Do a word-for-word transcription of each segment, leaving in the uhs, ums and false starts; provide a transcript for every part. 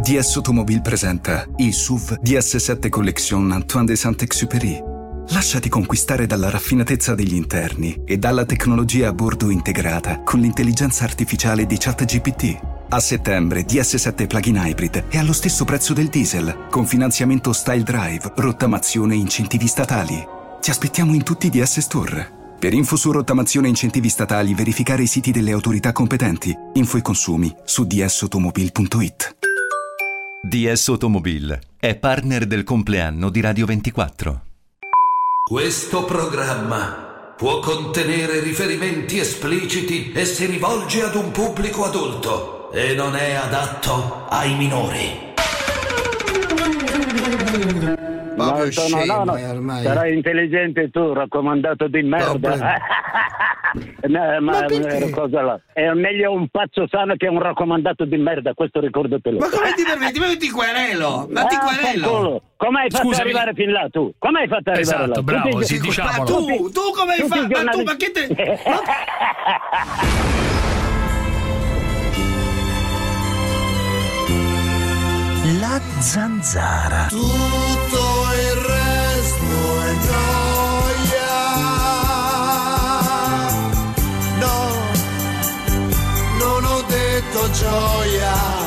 D S Automobile presenta il S U V D S sette Collection Antoine de Saint-Exupéry. Lasciati conquistare dalla raffinatezza degli interni e dalla tecnologia a bordo integrata con l'intelligenza artificiale di ChatGPT. A settembre D S sette Plug-in Hybrid è allo stesso prezzo del diesel, con finanziamento Style Drive, rottamazione e incentivi statali. Ti aspettiamo in tutti i D S Store. Per info su rottamazione e incentivi statali, verificare i siti delle autorità competenti. Info e consumi su d s automobile punto i t. D S Automobile è partner del compleanno di Radio ventiquattro. Questo programma può contenere riferimenti espliciti e si rivolge ad un pubblico adulto e non è adatto ai minori. No, no, no, no. Ormai. Sarai intelligente tu, raccomandato di merda. No, ma, ma cosa là? È meglio un pazzo sano che un raccomandato di merda, questo ricordatelo. Ma come ti permetti? Ma io ti querelo! Ma ti Ah, querelo! fanculo. Come hai fatto Scusami. arrivare fin là tu? Come hai fatto arrivare Esatto, là? bravo, Tutti- sì, Ma diciamolo. tu, tu come hai tutti i fatto? Ma tu, giornali- ma che te... La zanzara. Tutto il resto è gioia. No, non ho detto gioia.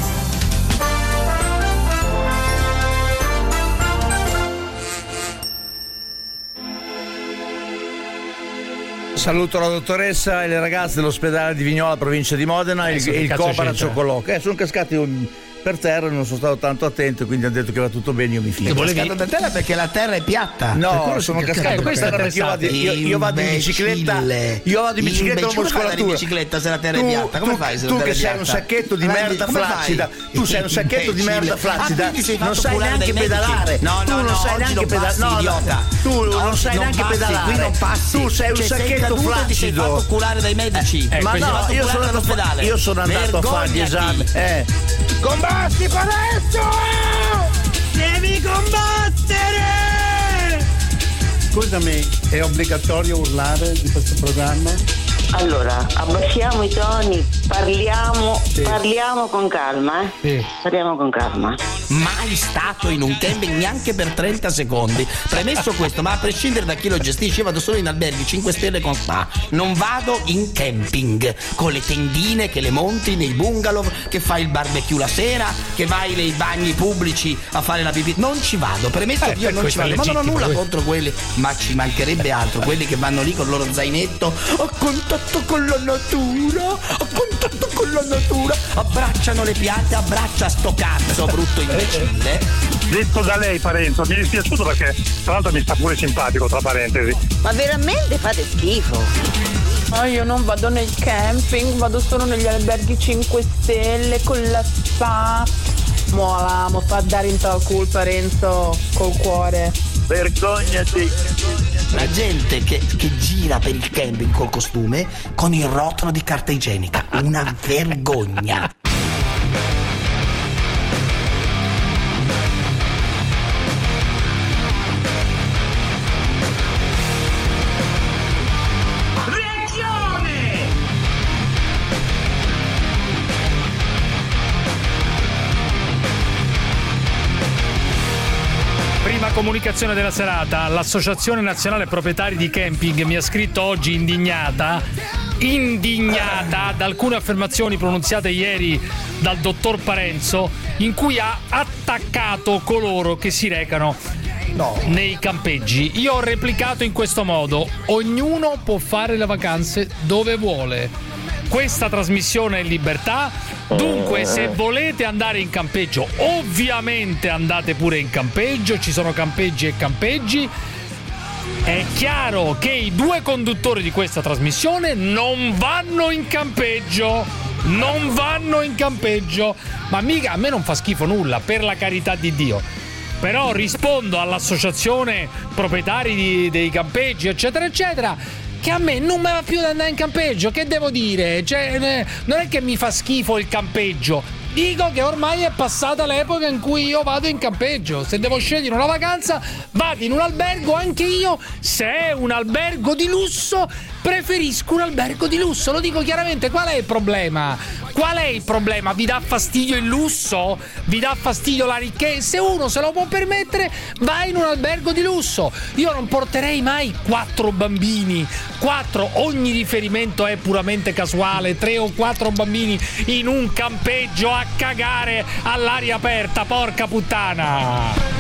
Saluto la dottoressa e le ragazze dell'ospedale di Vignola, provincia di Modena, Eh, il, so che il cazzo Copara c'entra? Cioccolocco. Eh, sono cascati un- per terra, non sono stato tanto attento, quindi hanno detto che va tutto bene, io mi fido. volevi- Cascato da terra perché la terra è piatta. Per No, quello sono si- cascato ecco, questa perché perché io vado, io, io vado in bicicletta. Imbecille. Io vado in bicicletta con Imbecille. Come fai ad andare in muscolatura. bicicletta se la terra è Tu- piatta? Come tu- fai se la tu terra che è sei piatta? un sacchetto di Ma merda come fai? flaccida. Tu sei un sacchetto di merda Imbecille. flaccida. Ah, quindi sei Non fatto sai curare neanche dai medici? pedalare. No, Tu no, non no, sai oggi neanche non pedalare. passi, No, no. idiota. Tu non Oggi sai non neanche passi, pedalare. qui non passi. Tu sei un Cioè, sei sacchetto caduto e ti sei fatto flaccido. curare dai medici. Eh, Ma quindi- no, fatto io curare sono andato, all'ospedale. io sono andato a fare gli esami. Vergognati. Eh. Combatti adesso! Devi combattere! Scusami, è obbligatorio urlare di questo programma? Allora, abbassiamo i toni, parliamo, Sì. parliamo con calma, eh? Sì. Parliamo con calma. Mai stato in un camping neanche per trenta secondi. Premesso questo, ma a prescindere da chi lo gestisce, io vado solo in alberghi cinque stelle con spa. Non vado in camping con le tendine che le monti nei bungalow, che fai il barbecue la sera, che vai nei bagni pubblici a fare la pipì. Non ci vado. Premesso Eh, che io per non ci questo è vado. Ma non ho legittimo, nulla questo. contro quelli, ma ci mancherebbe altro. Quelli che vanno lì con il loro zainetto a contatto con la natura, a contatto con la natura, abbracciano le piante, abbraccia sto cazzo brutto imbecille. Detto da lei, Parenzo, mi è dispiaciuto perché tra l'altro mi sta pure simpatico, tra parentesi. Ma veramente fate schifo. Ah, io non vado nel camping, vado solo negli alberghi cinque stelle con la spa. Mo la mo fa dare in tal colpa Renzo col cuore. Vergognati. La gente che, che gira per il camping col costume con il rotolo di carta igienica. Una vergogna. Prima comunicazione della serata, l'Associazione Nazionale Proprietari di Camping mi ha scritto oggi indignata, indignata da alcune affermazioni pronunziate ieri dal dottor Parenzo, in cui ha attaccato coloro che si recano nei campeggi. Io ho replicato in questo modo: ognuno può fare le vacanze dove vuole. Questa trasmissione è libertà, dunque se volete andare in campeggio, ovviamente andate pure in campeggio, ci sono campeggi e campeggi. È chiaro che i due conduttori di questa trasmissione non vanno in campeggio, non vanno in campeggio, ma mica a me non fa schifo nulla, per la carità di Dio. Però rispondo all'associazione proprietari di, dei campeggi, eccetera, eccetera, che a me non mi va più di andare in campeggio. Che devo dire? Cioè, eh, non è che mi fa schifo il campeggio, dico che ormai è passata l'epoca in cui io vado in campeggio. Se devo scegliere una vacanza, vado in un albergo anche io. Se è un albergo di lusso, preferisco un albergo di lusso. Lo dico chiaramente. Qual è il problema? Qual è il problema? Vi dà fastidio il lusso? Vi dà fastidio la ricchezza? Se uno se lo può permettere, va in un albergo di lusso. Io non porterei mai quattro bambini, quattro, ogni riferimento è puramente casuale, tre o quattro bambini in un campeggio a cagare all'aria aperta, porca puttana.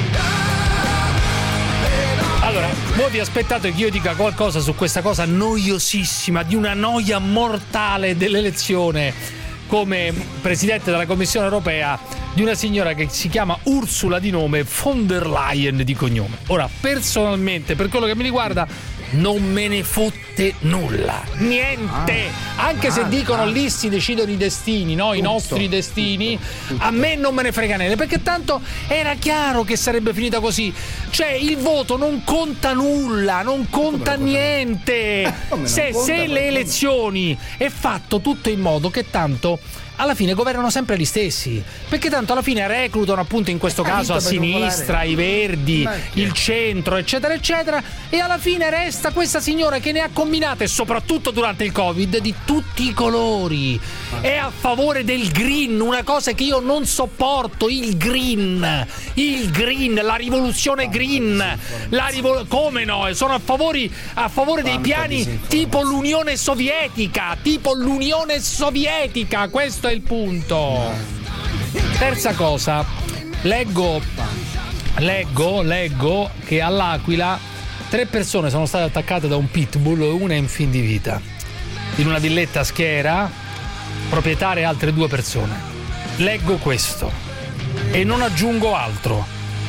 Allora, voi vi aspettate che io dica qualcosa su questa cosa noiosissima, di una noia mortale dell'elezione come presidente della Commissione Europea di una signora che si chiama Ursula di nome, von der Leyen di cognome. Ora, personalmente, per quello che mi riguarda, non me ne fotte nulla, niente. Anche se dicono lì si decidono i destini, no? I nostri destini, a me non me ne frega niente, perché tanto era chiaro che sarebbe finita così. Cioè il voto non conta nulla, non conta niente. Se, se le elezioni è fatto tutto in modo che tanto alla fine governano sempre gli stessi, perché tanto alla fine reclutano appunto in questo caso a sinistra, i verdi, il centro, eccetera eccetera, e alla fine resta questa signora che ne ha combinate, soprattutto durante il Covid, di tutti i colori. È a favore del green, una cosa che io non sopporto, il green, il green, la rivoluzione green, la rivol- come no, sono a favore, a favore dei piani tipo l'Unione Sovietica, tipo l'Unione Sovietica, questo è il punto. Terza cosa, leggo leggo leggo che all'Aquila tre persone sono state attaccate da un pitbull, una in fin di vita, in una villetta a Schiera, proprietaria e altre due persone. Leggo questo e non aggiungo altro.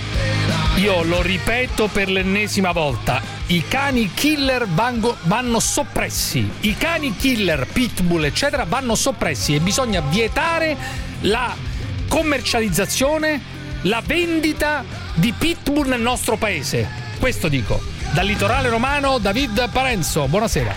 Io lo ripeto per l'ennesima volta: i cani killer vanno, vanno soppressi, i cani killer, pitbull eccetera vanno soppressi, e bisogna vietare la commercializzazione, la vendita di pitbull nel nostro paese. Questo dico. Dal litorale romano, David Parenzo, buonasera.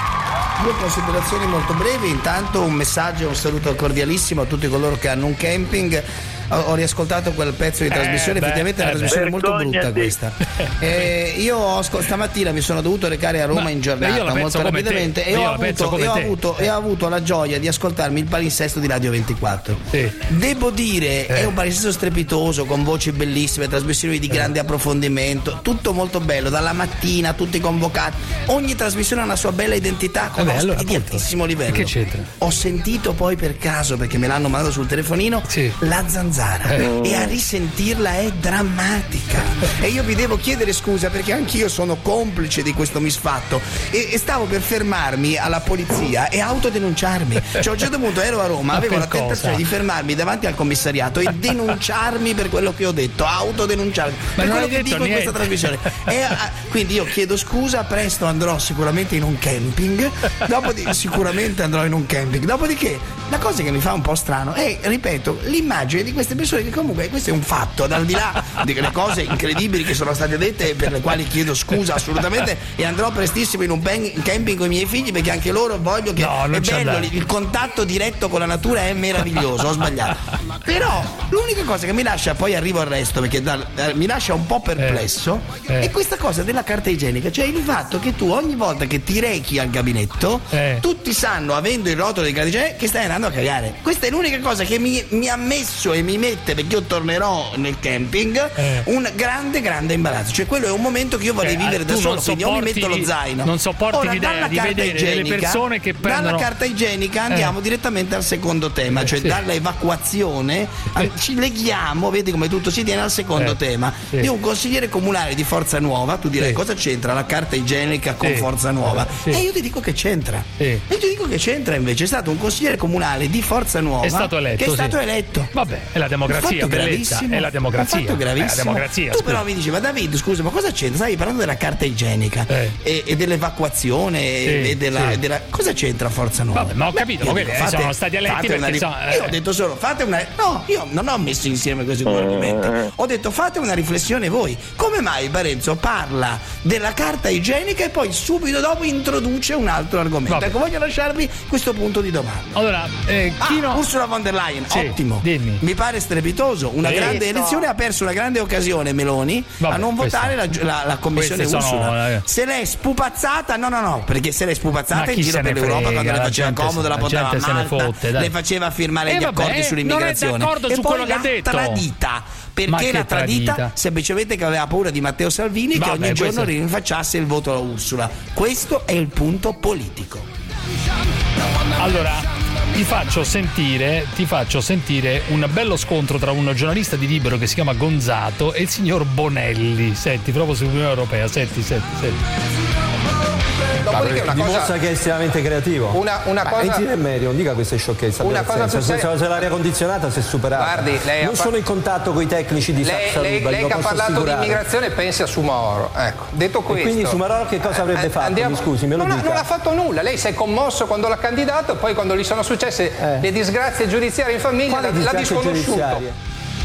Due considerazioni molto brevi. Intanto un messaggio e un saluto cordialissimo a tutti coloro che hanno un camping. Ho riascoltato quel pezzo di trasmissione, eh, effettivamente beh, è una trasmissione eh, molto brutta questa. Eh, io ho, stamattina mi sono dovuto recare a Roma Ma in giornata molto rapidamente e, ho avuto, e, ho avuto, e ho avuto la gioia di ascoltarmi il palinsesto di Radio ventiquattro. Sì. Devo dire, eh. è un palinsesto strepitoso, con voci bellissime, trasmissioni di grande eh. approfondimento, tutto molto bello, dalla mattina, tutti convocati. Ogni trasmissione ha una sua bella identità, con eh beh, allora, di altissimo livello. Che c'entra? Ho sentito poi per caso, perché me l'hanno mandato sul telefonino, sì. la zanzara. Eh. E a risentirla è drammatica, e io vi devo chiedere scusa perché anch'io sono complice di questo misfatto, e, e stavo per fermarmi alla polizia e autodenunciarmi. Cioè a un certo punto ero a Roma, avevo la tentazione di fermarmi davanti al commissariato e denunciarmi per quello che ho detto, autodenunciarmi per quello che dico niente in questa trasmissione. E, a, quindi io chiedo scusa, presto andrò sicuramente in un camping, dopodiché sicuramente andrò in un camping dopodiché la cosa che mi fa un po' strano è, ripeto, l'immagine di queste persone che comunque, questo è un fatto, dal di là delle cose incredibili che sono state dette, per le quali chiedo scusa assolutamente, e andrò prestissimo in un camping con i miei figli, perché anche loro voglio che no, è bello, andare. Il contatto diretto con la natura è meraviglioso. Ho sbagliato, però l'unica cosa che mi lascia, poi arrivo al resto perché da, eh, mi lascia un po' perplesso, eh, eh. è questa cosa della carta igienica, cioè il fatto che tu ogni volta che ti rechi al gabinetto eh. tutti sanno, avendo il rotolo di carta igienica, che stai andando a cagare. Questa è l'unica cosa che mi, mi ha messo e mi mette, perché io tornerò nel camping, eh. un grande grande imbarazzo. Cioè quello è un momento che io vorrei eh, vivere da solo, quindi o mi metto lo zaino. Non sopporti Ora, l'idea di vedere delle persone che prendono... Dalla carta igienica andiamo eh. direttamente al secondo tema, cioè sì. dalla evacuazione sì. ci leghiamo, vedi come tutto si tiene, al secondo eh. tema. Sì. Io un consigliere comunale di Forza Nuova, tu direi sì. cosa c'entra la carta igienica con sì. Forza Nuova? Sì. E io ti dico che c'entra. Sì. E io ti dico che c'entra invece, è stato un consigliere comunale di Forza Nuova, è stato eletto, che è stato sì. eletto. Vabbè, è la democrazia, bellezza, è la democrazia. Un fatto gravissimo. È la democrazia, tu scusa. però mi dici, ma David, scusa, ma cosa c'entra? Stavi parlando della carta igienica eh. e, e dell'evacuazione sì, e della, sì. della... Cosa c'entra Forza Nuova? Vabbè, ma ho capito, ma quelli fate, sono stati eletti perché rif... so, eh. Io ho detto solo, fate una... No, io non ho messo insieme questi due argomenti. Ho detto, fate una riflessione voi. Come mai Parenzo parla della carta igienica e poi subito dopo introduce un altro argomento? Vabbè. Ecco, voglio lasciarvi questo punto di domanda. Allora, eh, chi ah, no... Ursula von der Leyen, sì, ottimo. Dimmi. Mi pare popolare strepitoso, una Visto. grande elezione, ha perso una grande occasione Meloni Vabbè, a non votare la, queste- la, la commissione queste sono, Ursula. eh. Se l'è spupazzata, no no no, perché se l'è Ma spupazzata in chi giro se per ne l'Europa frega, quando le la faceva gente- comodo la la portava a gente se ne Malta, fotte, dai. le faceva firmare Eh, gli vabbè, accordi sull'immigrazione non è d'accordo e su poi quello che l'ha ha detto. tradita. Ma Perché che l'ha tradita? tradita? Semplicemente che aveva paura di Matteo Salvini, Vabbè, che ogni giorno questo- rinfacciasse il voto a Ursula. Questo è il punto politico. Allora, ti faccio sentire, ti faccio sentire un bello scontro tra un giornalista di Libero che si chiama Gonzato e il signor Bonelli. Senti, proprio sull'Unione Europea, senti, senti, senti. Dopodiché una dimostra cosa, che è estremamente creativo. Una- una Ma cosa- Enzino e Meri, non dica queste sciocchezze. Una abbia cosa senso. più seria- Se, se l'aria condizionata si è superata. Guardi, lei ha non fa- sono in contatto con i tecnici di lei, Saxa lei, Rubel, lei lo che ha posso parlato di assicurare. immigrazione pensi a Sumoro. Ecco, detto E questo. quindi Sumoro che cosa avrebbe eh, fatto? andiamo- Mi scusi, me lo non, ha, dica. non ha fatto nulla. Lei si è commosso quando l'ha candidato e poi quando gli sono successe le disgrazie giudiziarie in famiglia Quali l'ha, l'ha disgrazie disconosciuto. giudiziarie?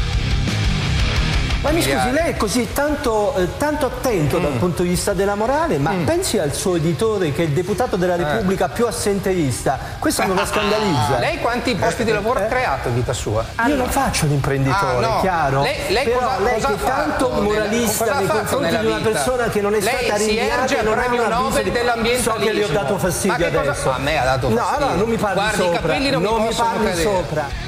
Ma mi scusi, lei è così tanto, eh, tanto attento dal punto di vista della morale, ma pensi al suo editore che è il deputato della Repubblica più assenteista? Questo non la scandalizza? Lei quanti posti di lavoro ha creato in vita sua? Io non faccio l'imprenditore, Ah, no. chiaro? Lei- lei Però cosa- lei cosa che ha è tanto fatto moralista nella- nei cosa ha fatto confronti nella di una vita? persona che non è Lei stata si rinviata erge e al non ha premio un avviso Nobel di- dell'ambientalismo. So che le ho dato Ma fastidio che cosa- adesso. a me ha dato No, fastidio. no, non mi parli Guardi, i sopra. capelli non mi mi possono parli cadere. sopra.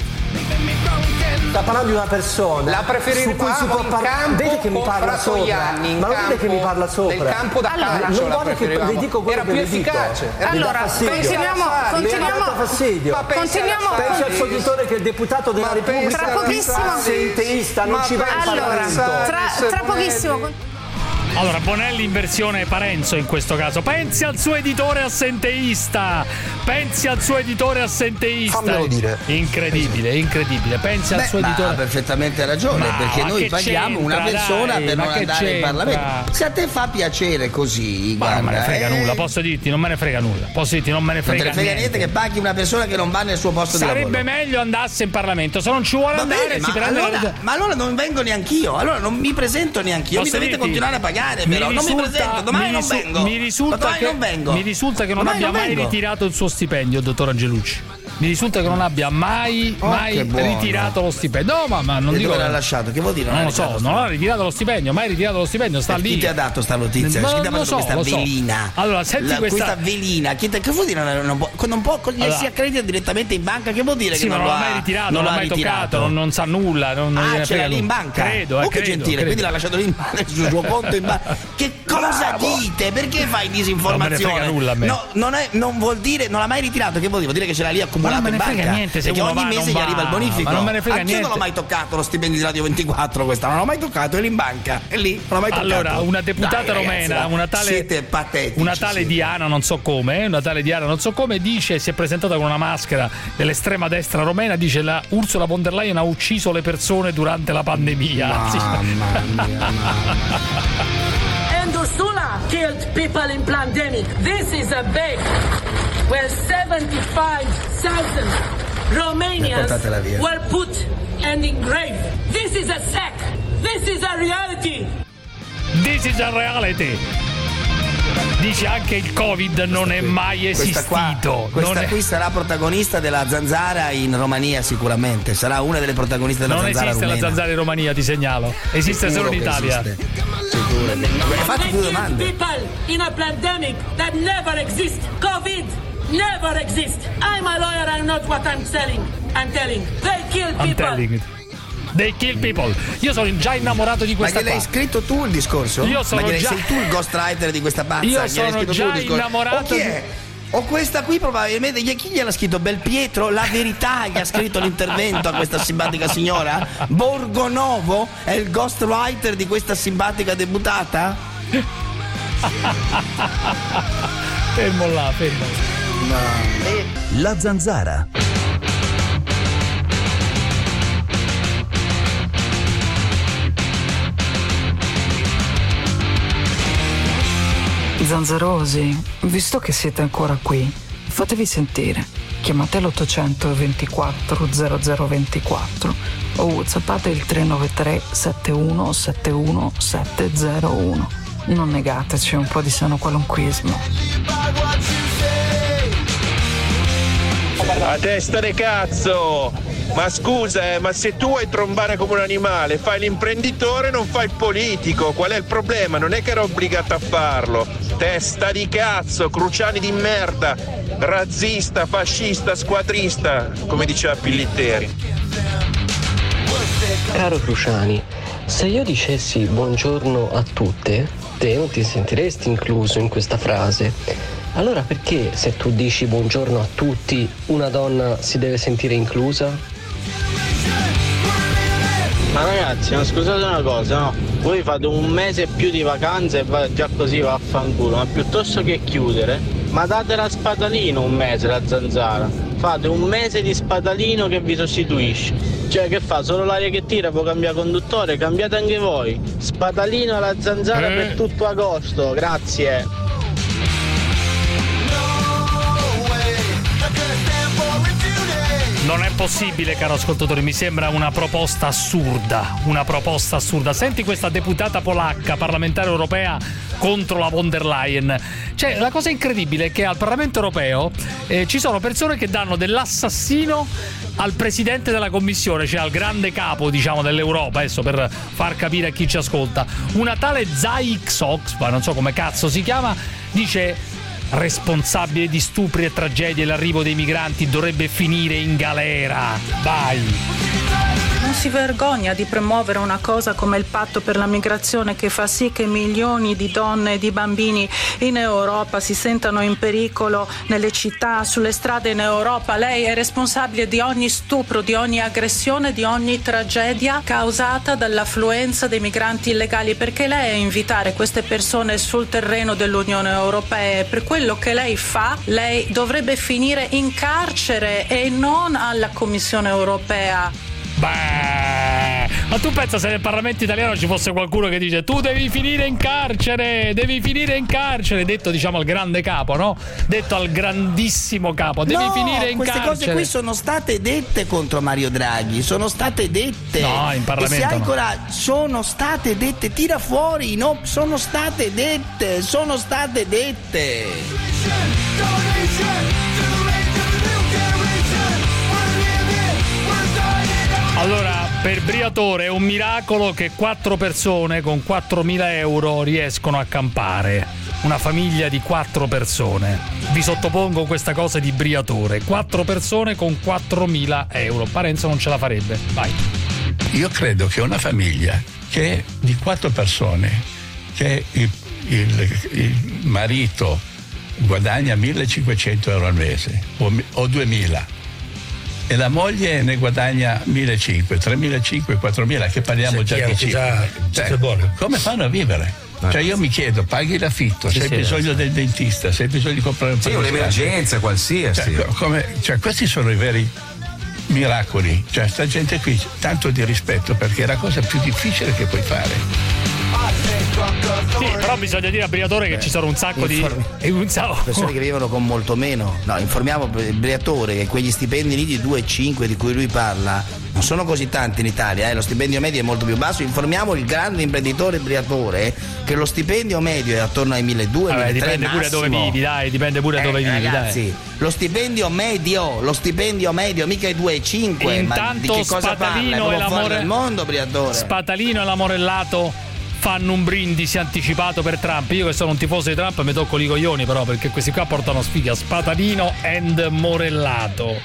Sta parlando di una persona La preferiremo su cui si può in parlare. campo Vede che mi con parla sopra. Fratoianni, in Ma non vede che campo- mi parla sopra. nel campo da Allora, calcio non la vuole che preferivamo. le dico quello Era che più le dico. efficace. Le dà Allora, fastidio. continuiamo, Le ha continuiamo. dato fastidio. Ma pensi Continuiamo alla Pensi al Sarri? suo editore che è il deputato della Ma Repubblica pensa Tra alla pochissimo- Sarri? assenteista, non Ma ci va in pensa alla Allora, Parlamento. tra, Sarri, tra Bonelli. pochissimo. Allora, Bonelli in versione Parenzo in questo caso. Pensi al suo editore assenteista. Pensi al suo editore assenteista. Fammelo dire. Incredibile, incredibile. Pensi al Beh, suo ma editore. ha perfettamente ragione, Ma- perché ma noi che paghiamo una c'entra, persona dai, per ma non che andare in c'entra? Parlamento. Se a te fa piacere così, Ma non me ne guarda, frega eh, nulla, posso dirti, non me ne frega nulla. Posso dirti, non me ne non frega, te ne frega niente. che paghi una persona che non va nel suo posto di Sarebbe lavoro. meglio andasse in Parlamento. Se non ci vuole Va andare, bene, si ma prende allora, la... ma allora non vengo neanch'io, allora non mi presento neanch'io, mi Posso dovete dirti? continuare a pagare, Mi però non mi risulta- presento, domani mi non risu- vengo. Mi risulta, Ma domani che, non vengo. mi risulta che non Domani abbia non mai vengo. ritirato il suo stipendio, dottor Angelucci. Mi risulta che non abbia mai, Oh, mai che buono. ritirato lo stipendio. No, ma, ma non E dico. dove l'ha lasciato? Che vuol dire? Non ha lo ritirato so, lo non ha ritirato lo stipendio, mai ritirato lo stipendio, sta Eh, lì. Chi ti ha dato sta notizia? Ma Chi ti ha non lo fatto so, questa lo so. velina? Allora, senti La- questa- velina. Chi te- che vuol dire? Non, non può, non può con- Allora- si accredita direttamente in banca? Che vuol dire Sì, che ma non non lo l'ha ha mai ritirato, non non l'ha l'ha mai ritirato? toccato, non, non sa nulla. Non, non Ah, gliene ce frega l'ha lì in nulla. banca? Credo, eh, Oh, che credo, gentile, credo. quindi l'ha lasciato lì in banca, sul suo conto in banca. Che cosa dite? Perché fai disinformazione? Non me ne frega nulla a me. No, non, è, non vuol dire, non l'ha mai ritirato. Che vuol dire? Vuol dire che ce l'ha lì accumulato Ma non me in ne banca. frega niente se Perché uno ogni va, mese non gli va. arriva il bonifico. Ma non me ne frega Anch'io niente. non l'ho mai toccato lo stipendio di Radio ventiquattro, questa non l'ho mai toccato, è lì in banca, è lì, non l'ho mai toccato. Allora, una deputata Dai, ragazzi, romena, va. una tale, Siete patetici. una tale Diana, non so come, una tale Diana, non so come, dice, si è presentata con una maschera dell'estrema destra romena, dice la Ursula von der Leyen ha ucciso le persone durante la pandemia. Sì. Mamma mia, And Ursula killed people in pandemic. This is a big. Well, seventy-five thousand Romanians Portatela via. were put and engraved. This is a sack. This is a reality. This is a reality. Dice anche il Covid non è mai Questa qua, esistito. questa non è- qui sarà protagonista della zanzara in Romania sicuramente, sarà una delle protagoniste della non zanzara esiste rumena. la zanzara in Romania, ti segnalo. Esiste Sicuro solo in che Italia. esiste. Sicuro. Beh, fatti They due killed domande. people in a pandemic that never exist. COVID never exist. I'm a lawyer. I know what I'm telling. I'm telling. They kill I'm people. telling it. They kill people. Io sono già innamorato di Ma questa gliel'hai qua. scritto tu il discorso? Io sono Ma gliel'hai- già- sei tu il ghostwriter di questa pazza? Io Gliel'hai sono scritto tu già il discorso? innamorato O chi di- è? O questa qui probabilmente chi chi gliel'ha scritto? Belpietro? La Verità gli ha scritto l'intervento a questa simpatica signora? Borgonovo è il ghostwriter di questa simpatica debuttata? Fermo là, fermo. La zanzara. Zanzarosi, visto che siete ancora qui, fatevi sentire. Chiamate l'ottocento ventiquattro zero zero ventiquattro o whatsappate il tre nove tre sette uno sette uno sette zero uno. Non negateci un po' di sano qualunquismo. A testa di cazzo! Ma scusa, eh, ma se tu vuoi trombare come un animale, fai l'imprenditore, non fai il politico. Qual è il problema? Non è che ero obbligato a farlo. Testa di cazzo, Cruciani di merda, razzista, fascista, squadrista, come diceva Pillitteri. Caro Cruciani, se io dicessi buongiorno a tutte, te non ti sentiresti incluso in questa frase. Allora perché se tu dici buongiorno a tutti, una donna si deve sentire inclusa? Ma ragazzi, ma scusate una cosa, no? Voi fate un mese più di vacanze e va già così vaffanculo, ma piuttosto che chiudere, ma date la Spadalino un mese, la Zanzara. Fate un mese di Spadalino che vi sostituisce. Cioè che fa? Solo l'aria che tira può cambiare conduttore, cambiate anche voi. Spadalino alla Zanzara eh. per tutto agosto, grazie. Non è possibile, caro ascoltatore, mi sembra una proposta assurda, una proposta assurda. Senti questa deputata polacca, parlamentare europea contro la von der Leyen. Cioè, la cosa incredibile è che al Parlamento europeo eh, ci sono persone che danno dell'assassino al presidente della commissione, cioè al grande capo, diciamo, dell'Europa, adesso per far capire a chi ci ascolta. Una tale Zaixox, ma non so come cazzo si chiama, dice: responsabile di stupri e tragedie l'arrivo dei migranti dovrebbe finire in galera. Vai! Non si vergogna di promuovere una cosa come il patto per la migrazione che fa sì che milioni di donne e di bambini in Europa si sentano in pericolo nelle città, sulle strade in Europa. Lei è responsabile di ogni stupro, di ogni aggressione, di ogni tragedia causata dall'affluenza dei migranti illegali, perché lei è invitare queste persone sul terreno dell'Unione Europea. Per quello che lei fa, lei dovrebbe finire in carcere e non alla Commissione Europea. Beh, ma tu pensa se nel Parlamento italiano ci fosse qualcuno che dice: tu devi finire in carcere, devi finire in carcere, detto diciamo al grande capo, no? Detto al grandissimo capo, devi no, finire in queste carcere. Queste cose qui sono state dette contro Mario Draghi, sono state dette. No, in Parlamento e se hai no. coraggio, sono state dette, tira fuori, no, sono state dette, sono state dette. Allora, per Briatore è un miracolo che quattro persone con quattromila euro riescono a campare. Una famiglia di quattro persone. Vi sottopongo questa cosa di Briatore. Quattro persone con quattromila euro. Parenzo non ce la farebbe. Vai. Io credo che una famiglia che di quattro persone, che il, il, il marito guadagna millecinquecento euro al mese o, o duemila, e la moglie ne guadagna millecinquecento, tremilacinquecento, quattromila, che parliamo già di cifre. Cioè, come fanno a vivere? Ah, cioè io sì. mi chiedo, paghi l'affitto, sì, se hai sì, bisogno sì. del dentista, se hai bisogno di comprare un sì, un'emergenza qualsiasi. Cioè, come, cioè, questi sono i veri miracoli. Cioè sta gente qui, tanto di rispetto, perché è la cosa più difficile che puoi fare. Sì, però bisogna dire a Briatore che Beh, ci sono un sacco informi. di un sacco. persone che vivono con molto meno. No, informiamo il Briatore che quegli stipendi lì di due virgola cinque di cui lui parla non sono così tanti in Italia, eh? Lo stipendio medio è molto più basso. Informiamo il grande imprenditore Briatore che lo stipendio medio è attorno ai milleduecento, milletremecento. Dipende pure dove vivi, dai, dipende pure eh, dove vivi, ragazzi, dai. Lo stipendio medio, lo stipendio medio, mica i due virgola cinque. Intanto ma di che cosa Spatalino parla? e l'amore del mondo, Briatore. Spatalino e l'amorellato fanno un brindisi anticipato per Trump. Io che sono un tifoso di Trump mi tocco i coglioni, però, perché questi qua portano sfiga. Spatalino and Morellato.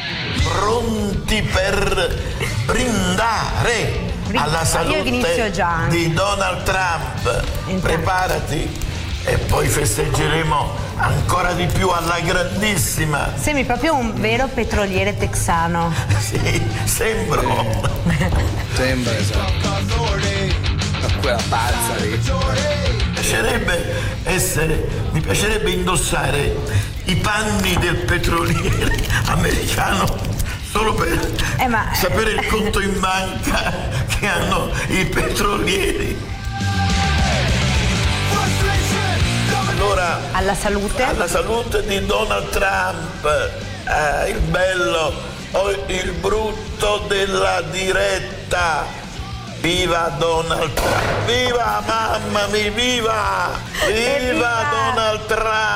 Pronti per brindare alla salute già. di Donald Trump. Intanto. Preparati e poi festeggeremo ancora di più alla grandissima. Sembri proprio un vero petroliere texano. Sì, sembro. Sembra, esatto. Quella pazza lì. Mi piacerebbe essere, mi piacerebbe indossare i panni del petroliere americano solo per eh, ma... sapere il conto in banca che hanno i petrolieri. Allora, alla salute. Alla salute di Donald Trump, eh, il bello o il brutto della diretta. Viva Donald Trump! Viva mamma mia, viva! Viva Donald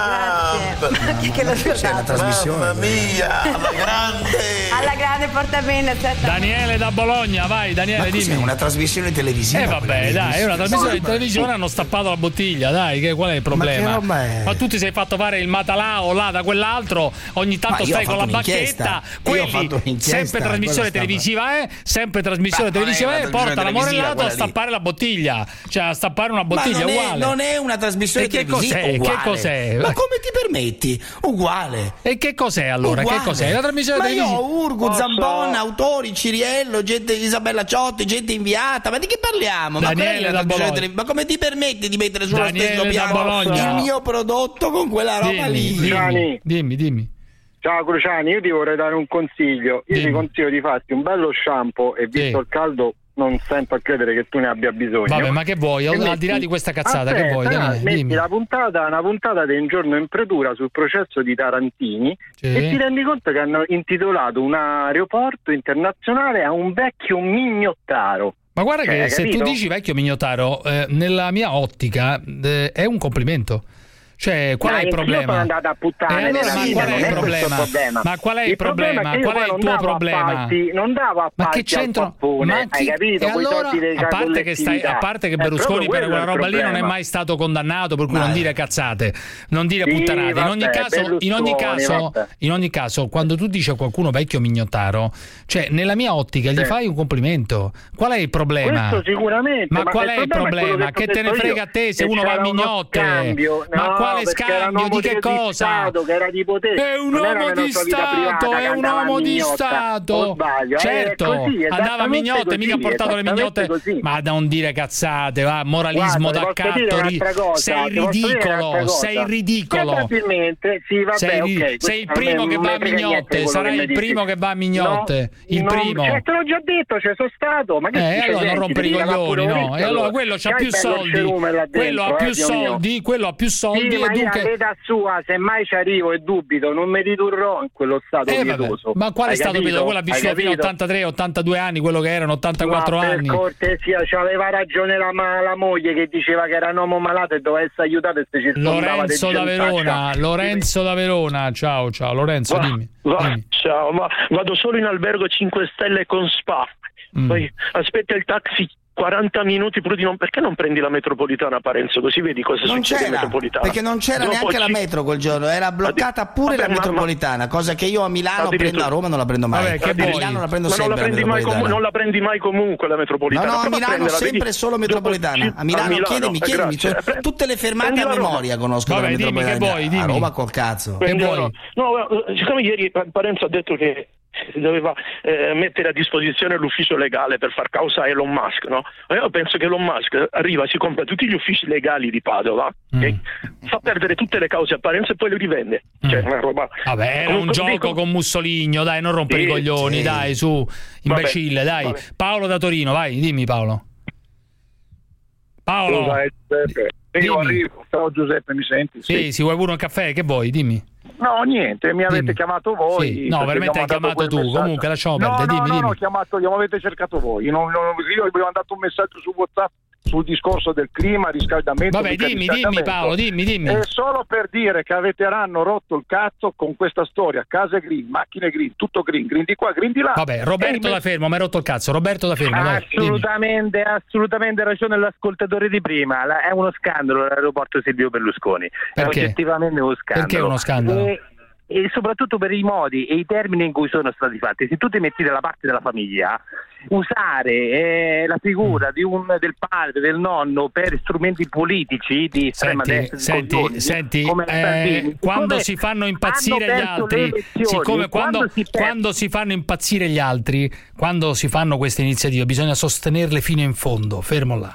Trump! Chi che lo C'è una trasmissione. Mamma mia, alla grande! Alla grande porta bene, aspetta. Daniele da Bologna, vai Daniele, Ma cos'è, dimmi. una trasmissione televisiva? Eh vabbè, dai, è una trasmissione di Ma- televisione, hanno stappato la bottiglia, dai, che, qual è il problema? che roba è? Ma tu ti sei fatto fare il matalao là da quell'altro, ogni tanto Ma io stai ho con la fatto un'inchiesta. bacchetta, Io ho quelli fatto un'inchiesta, sempre trasmissione quella stava- televisiva è, sempre trasmissione Ma non è televisiva una è, porta trasmissione l'amorellato televisiva, a quella lì. stappare la bottiglia, cioè a stappare una Ma bottiglia non è, uguale. non è una trasmissione E che televisiva cos'è? uguale. Che cos'è? Ma come ti permetti? Uguale. E che cos'è allora? Uguale. Che cos'è? La trasmissione Ma televisiva. io ho Urgu, Posso- Zambon, autori, Ciriello, gente Isabella Ciotti, gente inviata. Ma di che parliamo? Ma, Daniele quella è da la trasmissione Bologna. tele- ma come ti permetti di mettere sullo Daniele stesso da piano Bologna. il mio prodotto con quella roba Dimmi, lì? dimmi, dimmi, dimmi. Ciao Cruciani, io ti vorrei dare un consiglio. Io Dimmi. ti consiglio di farti un bello shampoo e visto Sì. il caldo non sento a credere che tu ne abbia bisogno. Vabbè, ma che vuoi? E Al, al metti- di là di questa cazzata, Aspetta, che vuoi? no, Daniele? metti Dimmi. la puntata, una puntata di Un giorno in pretura sul processo di Tarantini Sì. e ti rendi conto che hanno intitolato un aeroporto internazionale a un vecchio mignottaro. Ma guarda Cioè, che hai se tu capito? dici vecchio mignotaro, eh, nella mia ottica eh, è un complimento. Cioè, qual Ma è il anch'io problema? sono andata a puttane E allora, nella ma vita, qual è non il è questo problema? il problema. Ma qual è il, Il problema problema? è che io Qual è poi il non tuo davo problema? appalti, non davo appalti Ma che al c'entra? pappone, Ma hai chi- capito? E Coi allora, soldi della a parte che stai, collettività. a parte che È Berlusconi proprio per quello quella il roba lì non è problema. mai stato condannato, per cui Ma non è- dire cazzate, non dire Sì, puttanate. In ogni vabbè, caso, in ogni Berlusconi, caso, vabbè. in ogni caso, quando tu dici a qualcuno vecchio mignottaro, cioè nella mia ottica gli Sì. fai un complimento. Qual è il problema? Questo sicuramente, Ma ma qual è il problema è quello problema? che Che t'ho te ne detto frega io, a te se che uno va a c'era uno mignotte? scambio. Ma No, quale perché era un scambio? uomo Di che di cosa? Stato, che era di potere. È un Non era uomo nella di sua vita Stato, privata è che un andava uomo a di mignotta. Stato. O sbaglio? È Certo, così, andava a esattamente mignotte, così, mica ha portato le esattamente mignotte. così. Ma non dire cazzate, va, moralismo Guarda, da ti posso dire catto, ri- un'altra cosa, sei ti posso dire un'altra ridicolo, cosa. sei ridicolo. Probabilmente, sì, vabbè, Sei, ri- ok, sei il questo primo non che me va a ne frega niente mignotte, quello sarai che mi il dici. primo che va a mignotte, No, il non- primo. Cioè, te l'ho già detto, cioè, sono stato, ma che Eh, ci allora non senti? rompere i Devi dare coglioni, pure un no? rischio, E allora quello c'ha C'hai più bello soldi, cerume là quello ha dentro, più eh, Dio mio. soldi, quello ha più soldi Sì, e ma io dunque. a vita sua, se mai ci arrivo e dubito, non mi ridurrò in quello stato Eh, vabbè. pietoso. Ma quale Hai stato capito? pietoso? Quello ha Hai vissuto fino a capito? ottantatré ottantadue anni, quello che erano ottantaquattro Ma anni. per cortesia, c'aveva ragione la, ma- la moglie che diceva che era un uomo malato e doveva essere aiutato e si circondava Lorenzo di da gentaccia. Verona, Lorenzo da Verona, ciao ciao Lorenzo, Va, dimmi. va, dimmi. ciao, ma vado solo in albergo cinque stelle con spa. Mm. Poi aspetta il taxi quaranta minuti pure di non. Perché non prendi la metropolitana, Parenzo? Così vedi cosa Non succede in c'era, metropolitana. perché non c'era Dopo neanche la ci- metro quel giorno, era bloccata pure Vabbè, la ma- metropolitana, cosa che io a Milano Addirittura- prendo, a Roma non la prendo mai. Vabbè, che a vuoi? Milano la prendo Ma non la, sempre la prendi mai comu- metropolitana. non la prendi mai comunque la No, metropolitana. no, a Prova Milano prenderla, sempre vedi? solo metropolitana. Dopo- A Milano, chiedimi, eh, chiedimi, grazie. cioè, Eh, pre- tutte le fermate prendi a la Roma. memoria conosco Vabbè, della dimmi, che metropolitana. vuoi, A dimmi. Roma col cazzo. Prendi la vuoi? Roma. No, guarda, siccome ieri Parenzo ha detto che doveva eh, mettere a disposizione l'ufficio legale per far causa a Elon Musk, no? Ma io penso che Elon Musk arriva, si compra tutti gli uffici legali di Padova, Mm. ok? Fa perdere tutte le cause a Parenzo e poi le rivende. Cioè, una roba. Vabbè, era un Comunque, gioco dico- con Mussolini, dai, non rompere Sì, i coglioni, sì. dai, su, imbecille, dai. vabbè. Paolo da Torino, vai, dimmi Paolo. Paolo. Scusa, eh, Giuseppe. Io Dimmi. arrivo. Ciao Giuseppe, mi senti? Sì, si vuoi pure un caffè? Che vuoi? Dimmi. No, niente, mi avete Dimmi. chiamato voi. Sì. No, perché veramente abbiamo hai mandato chiamato quel tu. messaggio. Comunque, lasciamo no, perdere. no, Dimmi, no, dimmi. no, ho chiamato, io mi avete cercato voi. Non- non- io vi ho mandato un messaggio su WhatsApp sul discorso del clima, riscaldamento. Vabbè, mica dimmi, dimmi riscaldamento. Paolo, dimmi, dimmi. È solo per dire che avete hanno rotto il cazzo con questa storia, case green, macchine green, tutto green, green di qua, green di là. Vabbè, Roberto E da mi- Fermo, mi hai rotto il cazzo. Roberto da Fermo, dai, dimmi. Assolutamente, assolutamente ragione l'ascoltatore di prima. La- è uno scandalo l'aeroporto Silvio Berlusconi. Perché? È oggettivamente uno scandalo. Perché è uno scandalo? E, e soprattutto per i modi e i termini in cui sono stati fatti. Se tu ti metti dalla parte della famiglia, usare eh, la figura di un, del padre, del nonno per strumenti politici di estrema Senti, destra, di senti, coglioni, senti, come eh, Salvini, quando siccome si fanno hanno impazzire gli perso le altri, elezioni, siccome quando, si per- quando si fanno impazzire gli altri, quando si fanno queste iniziative, bisogna sostenerle fino in fondo. Fermo là.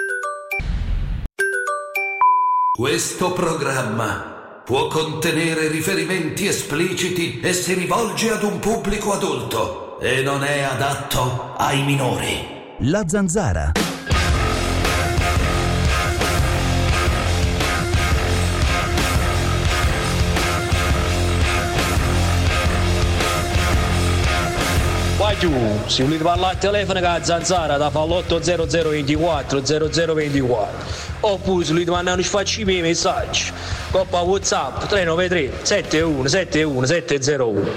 Questo programma può contenere riferimenti espliciti e si rivolge ad un pubblico adulto e non è adatto ai minori. La Zanzara. Vai tu, se volete parlare al telefono con la Zanzara, da fa l'otto zero zero ventiquattro zero zero ventiquattro. Oppure se volete mandare un sfacci miei messaggi, coppa WhatsApp tre nove tre sette uno sette uno sette zero uno.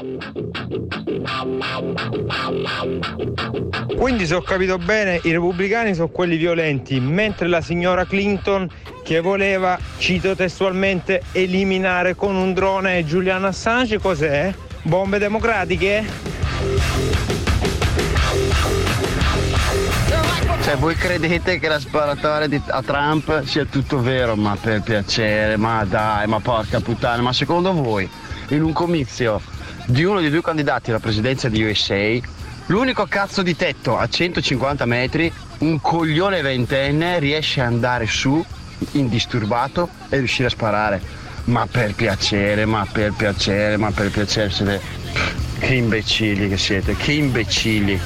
Quindi, se ho capito bene, i repubblicani sono quelli violenti, mentre la signora Clinton, che voleva, cito testualmente, eliminare con un drone Julian Assange, cos'è? Bombe democratiche? Cioè, voi credete che la sparatoria di, a Trump sia tutto vero? Ma per piacere, ma dai, ma porca puttana, ma secondo voi, in un comizio di uno dei due candidati alla presidenza di U S A, l'unico cazzo di tetto a centocinquanta metri, un coglione ventenne riesce ad andare su indisturbato e riuscire a sparare? Ma per piacere, ma per piacere, ma per piacere, siete... che imbecilli che siete, che imbecilli.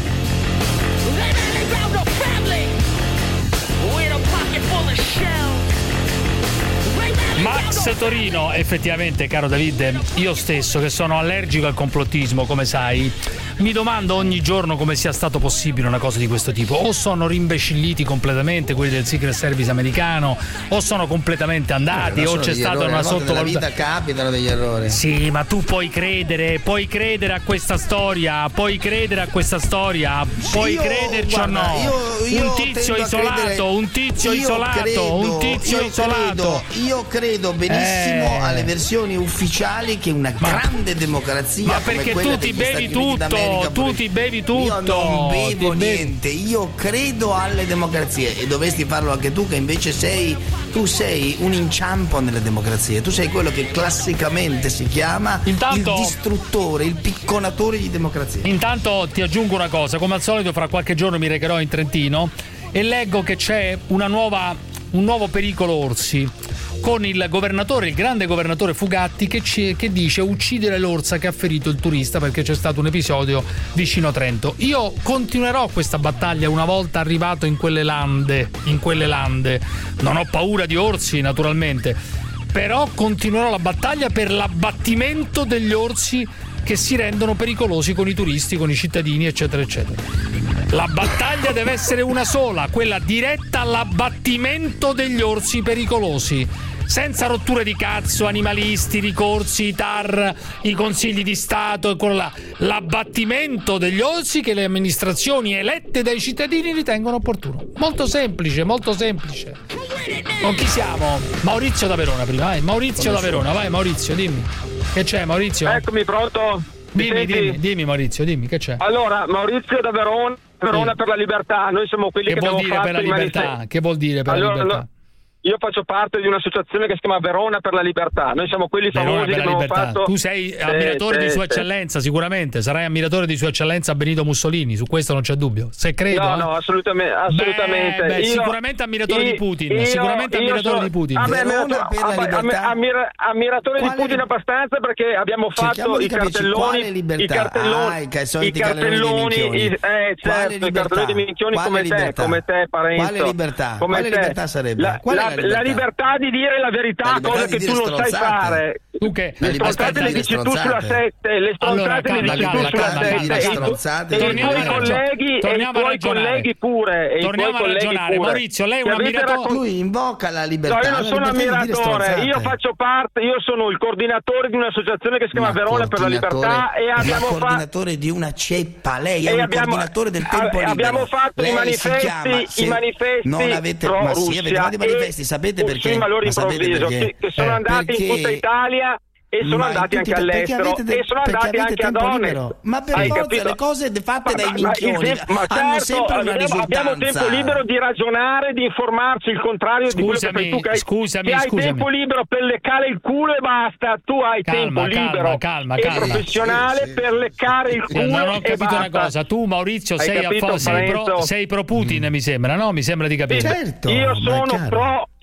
Max Torino, effettivamente, caro David, io stesso che sono allergico al complottismo, come sai, mi domando ogni giorno come sia stato possibile una cosa di questo tipo. O sono rimbecilliti completamente quelli del Secret Service americano, o sono completamente andati, eh, o c'è stata una sottovalutazione. Nella vita capitano degli errori. Sì, ma tu puoi credere, puoi credere a questa storia, puoi credere a questa storia, puoi io, crederci guarda, o no? Io, io un tizio isolato, credere, un tizio isolato, credo, un tizio io isolato. Credo, io credo benissimo eh. alle versioni ufficiali che una ma, grande democrazia ma perché come tu ti bevi tutto, tu ti bevi tutto. Io non bevo niente, bevi. Io credo alle democrazie e dovresti farlo anche tu, che invece sei tu sei un inciampo nelle democrazie, tu sei quello che classicamente si chiama Intanto, il distruttore, il picconatore di democrazia. Intanto ti aggiungo una cosa, come al solito fra qualche giorno mi recherò in Trentino e leggo che c'è una nuova, un nuovo pericolo orsi, con il governatore, il grande governatore Fugatti, che, ci, che dice uccidere l'orsa che ha ferito il turista perché c'è stato un episodio vicino a Trento. Io continuerò questa battaglia una volta arrivato in quelle lande, in quelle lande. Non ho paura di orsi, naturalmente, però continuerò la battaglia per l'abbattimento degli orsi che si rendono pericolosi con i turisti, con i cittadini, eccetera, eccetera. La battaglia deve essere una sola, quella diretta all'abbattimento degli orsi pericolosi, senza rotture di cazzo, animalisti, ricorsi, i T A R, i consigli di Stato e quello là. L'abbattimento degli orsi che le amministrazioni elette dai cittadini ritengono opportuno. Molto semplice, molto semplice. Con chi siamo? Maurizio da Verona prima, vai. Maurizio da Verona, vai Maurizio, dimmi. Che c'è Maurizio? Eccomi, pronto? Dimmi, dimmi, dimmi Maurizio, dimmi, che c'è? Allora, Maurizio da Verona, Verona sì. Per la libertà, noi siamo quelli che, che abbiamo dire fatto per la libertà? Manifest- che vuol dire per allora, la libertà? Io faccio parte di un'associazione che si chiama Verona per la libertà. Noi siamo quelli famosi che abbiamo fatto. Tu sei ammiratore sì, di Sua sì, Eccellenza, sicuramente. Sarai ammiratore di Sua Eccellenza Benito Mussolini, su questo non c'è dubbio. Se credo. No, eh. no, assolutamente. assolutamente. Beh, beh, io, sicuramente ammiratore io, di Putin. Io, sicuramente io ammiratore sono, di Putin. Vabbè, Verona per la libertà. Ammira, ammiratore Quale di Putin li... abbastanza perché abbiamo fatto i cartelloni. I cartelloni. Ah, i, i cartelloni. I, eh, certo, i cartelloni di minchioni come te, come te, Parenzo. Quale libertà? Quale libertà sarebbe? La libertà di dire la verità, cosa che tu non sai fare. Tu che le stronzate le dici tu sulla sette, le stronzate le dici tu sulla sette. E i tuoi colleghi e i tuoi colleghi pure. Torniamo a ragionare. Maurizio, lei è un ammiratore. Lui invoca la libertà. No, io non sono ammiratore, io faccio parte, io sono il coordinatore di un'associazione che si chiama Verona per la libertà e abbiamo fatto. Coordinatore di una ceppa, lei è un coordinatore del tempo libero. Abbiamo fatto i manifesti, i manifesti. Non avete, ma sì, avete fatto i manifesti, sapete perché? Improvviso, che, che sono eh, andati perché... in tutta Italia e sono ma andati anche all'estero de... e sono andati anche ad Onest. Ma per Hai forza capito? Le cose fatte ma, dai minchioni ma, ma certo, hanno sempre una risultanza. Abbiamo tempo libero di ragionare, di informarci il contrario scusami, di quello che fai tu, che hai, scusami, che hai scusami. tempo libero per leccare il culo e basta. Tu hai calma, tempo calma, libero calma, e calma. professionale sì, sì. per leccare il culo. Non ho capito e basta. una cosa, tu Maurizio sei, capito, a fo- sei, pro, sei pro Putin, mm. mi sembra, no? Mi sembra di capire. Certo, io sono pro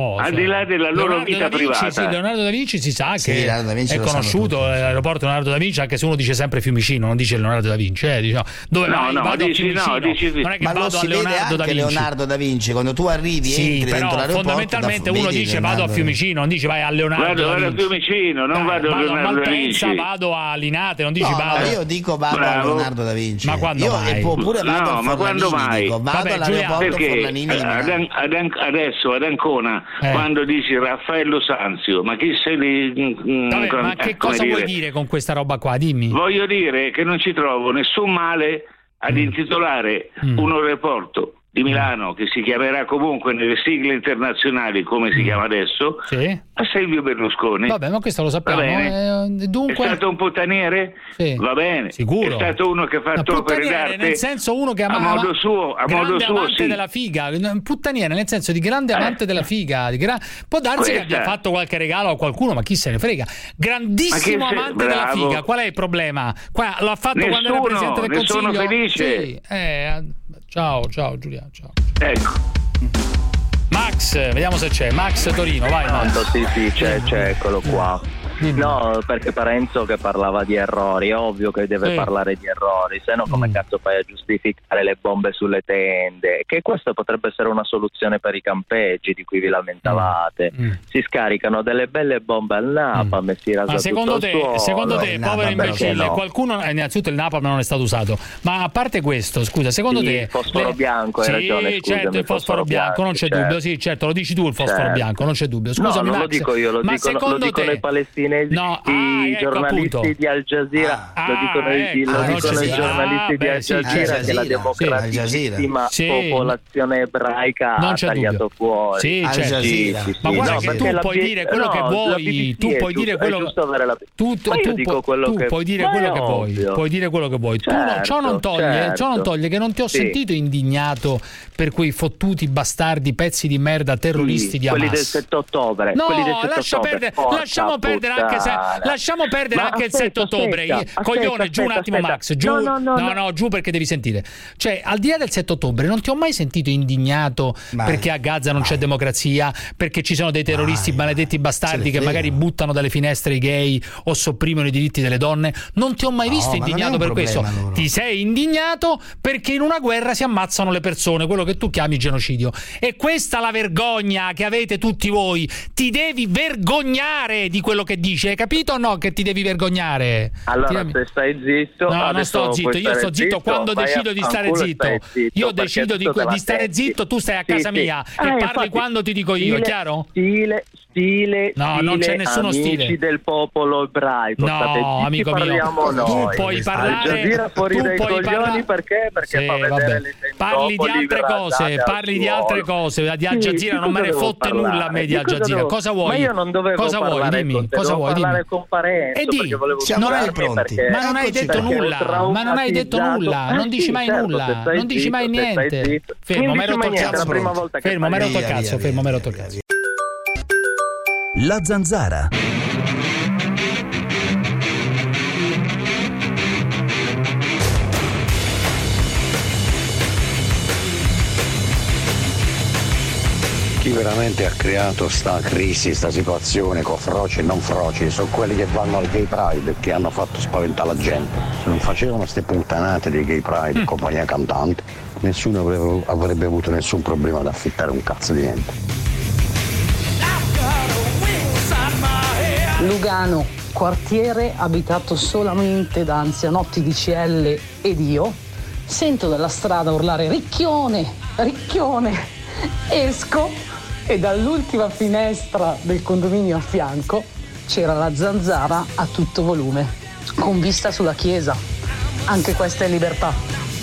so. Al di là della loro Leonardo vita da Vinci, privata. Sì, Leonardo da Vinci si sa Sì, che Leonardo da Vinci è lo sanno conosciuto tutti. l'aeroporto Leonardo da Vinci, anche se uno dice sempre Fiumicino, non dice Leonardo da Vinci, eh, diciamo, dove No, vai? no, Vado dici a Fiumicino. no, dici sì. Non è che Ma lo vado si a vede Leonardo da anche Vinci. Leonardo da Vinci quando tu arrivi, Sì, entri però dentro l'aeroporto, fondamentalmente da- uno vedi dice vado a Leonardo. Fiumicino, non dici vai a Leonardo Vado, da vado a Vinci. Fiumicino, non Dai, vado a vado a Leonardo da Malpensa, Vinci. vado a Linate, non dici No, vado. no, io dico vado Bravo. a Leonardo da Vinci. Ma quando Io mai? può pure vado No, al ma quando Forlanini, mai? dico, vado Vabbè, all'aeroporto Perché Forlanini di ad, Milano. ad, ad, adesso ad Ancona, Eh. quando dici Raffaello Sanzio, ma chi se li... mm, Vabbè, com- ma che eh, come cosa vuoi dire con questa roba qua? Dimmi. Voglio dire che non ci trovo nessun male ad intitolare Mm. un aeroporto di Milano, che si chiamerà comunque nelle sigle internazionali come si chiama adesso, Sì. a Silvio Berlusconi. Vabbè, ma questo lo sappiamo. Va bene. eh, dunque... È stato un puttaniere? Sì. Va bene. Sicuro. È stato uno che ha Ma fatto opere puttaniere d'arte nel senso uno che ama, a modo suo, a grande modo suo amante sì. della figa, puttaniere nel senso di grande amante Eh. della figa, di gra- può darsi che Questa- abbia fatto qualche regalo a qualcuno, ma chi se ne frega. Grandissimo Ma chi se- amante della bravo. figa, qual è il problema? Qua l'ha fatto quando era Nessuno, presidente del ne Consiglio. sono felice. Sì, eh, ciao, ciao Giulia, ciao. Ecco. Max, vediamo se c'è. Max Torino, vai Max. Pronto, sì, sì, c'è, c'è, eccolo qua. No, perché Parenzo che parlava di errori, è ovvio che deve Sì. parlare di errori, se no come Mm. cazzo fai a giustificare le bombe sulle tende? Che questa potrebbe essere una soluzione per i campeggi di cui vi lamentavate. Mm. Si scaricano delle belle bombe al Napalm e si rasa Ma secondo tutto il te, suolo. secondo te, Il povero Napalm, perché imbecille, no? qualcuno eh, innanzitutto il Napalm non è stato usato, ma a parte questo, scusa, secondo Sì, te il fosforo le- bianco, hai sì, ragione, scusami, certo, il il fosforo fosforo bianco, non c'è bianco, dubbio, certo. sì, certo, lo dici tu il fosforo Certo. bianco, non c'è dubbio. Scusami, no, non Max, lo dico io, lo ma dicono, lo secondo dicono te i palestinesi, No, i ah, ecco, giornalisti appunto. di Al Jazeera, Ah, lo dicono, i- ecco, lo Al dicono i Jazeera. giornalisti Ah, di beh, Al sì, Jazeera certo. che la Al Jazeera, democraticissima sì. popolazione ebraica Non ha c'è tagliato dubbio. fuori. Sì, Al certo. Jazeera. Sì, sì, Ma sì. guarda No, che perché tu la puoi B- dire quello no, che la vuoi, B B C tu è puoi giusto- dire è quello giusto avere la- tu, tu, Ma io tu dico puoi- quello tu che- puoi dire Ma quello è che vuoi, ovvio. puoi dire quello che vuoi. Tu no- Certo, ciò non toglie, certo. ciò non toglie che non ti ho Sì. sentito indignato per quei fottuti bastardi pezzi di merda terroristi Sì, di quelli Hamas. del sette ottobre. No, quelli del sette lascia ottobre. perdere, Porca lasciamo perdere anche se puttana. lasciamo perdere Ma anche il aspetta, sette ottobre. aspetta, Io- aspetta, Coglione, giù un aspetta, attimo aspetta. Max, giù. No, no, no, no, no. no, giù perché devi sentire. Cioè, al di là del sette ottobre non ti ho mai sentito indignato Mai. perché a Gaza non c'è democrazia, perché ci sono dei terroristi Mai, maledetti bastardi Ce ne che magari frega. buttano dalle finestre i gay o sopprimono i diritti delle donne. Non ti ho mai No, visto ma non è indignato un per questo. problema loro. Ti sei indignato perché in una guerra si ammazzano le persone, quello che tu chiami genocidio. E questa è la vergogna che avete tutti voi. Ti devi vergognare di quello che dici, hai capito o no che ti devi vergognare? Allora, Ti- se stai zitto, No, non adesso sto zitto, puoi io stare sto zitto quando vai a decido di stare fanculo e zitto. stai zitto, Io perché decido di, adesso te la di stare senti. zitto, tu stai a Sì, casa sì. mia Ah, e parli infatti, quando ti dico io, è stile- chiaro? Stile, stile, No, stile, non c'è nessuno amici stile. del popolo ebraico. No, State zitti, amico mio, parliamo tu noi. puoi Al parlare- Jazeera fuori tu dai puoi coglioni parla- perché? Perché Sì, fa vedere vabbè. le Parli di tendopoli altre cose, rasate al parli di altre suolo. cose. Di Al Sì, Jazeera di non me cosa ne devo fotte parlare? nulla a me di Di Al cosa Jazeera. devo- Cosa vuoi? Ma io non dovevo cosa vuoi? parlare Dimmi, con te, cosa dovevo vuoi? parlare Dimmi. con Parenzo, E di, perché volevo siamo scusarmi mai pronti. perché- ma non hai Eccoci detto qua. nulla, ma non hai detto nulla, Eh non dici sì, mai certo, se nulla, stai non dici zitto, mai se stai niente. zitto. Fermo, Non mi hai dici rotto il mai niente, cazzo. è la prima volta che Fermo, mi hai parli. rotto il Via, cazzo, via, fermo, mi hai via, rotto il via, cazzo. La Zanzara. Chi veramente ha creato sta crisi, sta situazione con froci e non froci sono quelli che vanno al gay pride, che hanno fatto spaventare la gente. Se non facevano ste puttanate dei gay pride e compagnia cantante, nessuno avrebbe, avrebbe avuto nessun problema ad affittare un cazzo di niente. Lugano, quartiere abitato solamente da anzianotti di C L ed io, sento dalla strada urlare ricchione, ricchione, esco e dall'ultima finestra del condominio a fianco c'era la Zanzara a tutto volume, con vista sulla chiesa. Anche questa è libertà.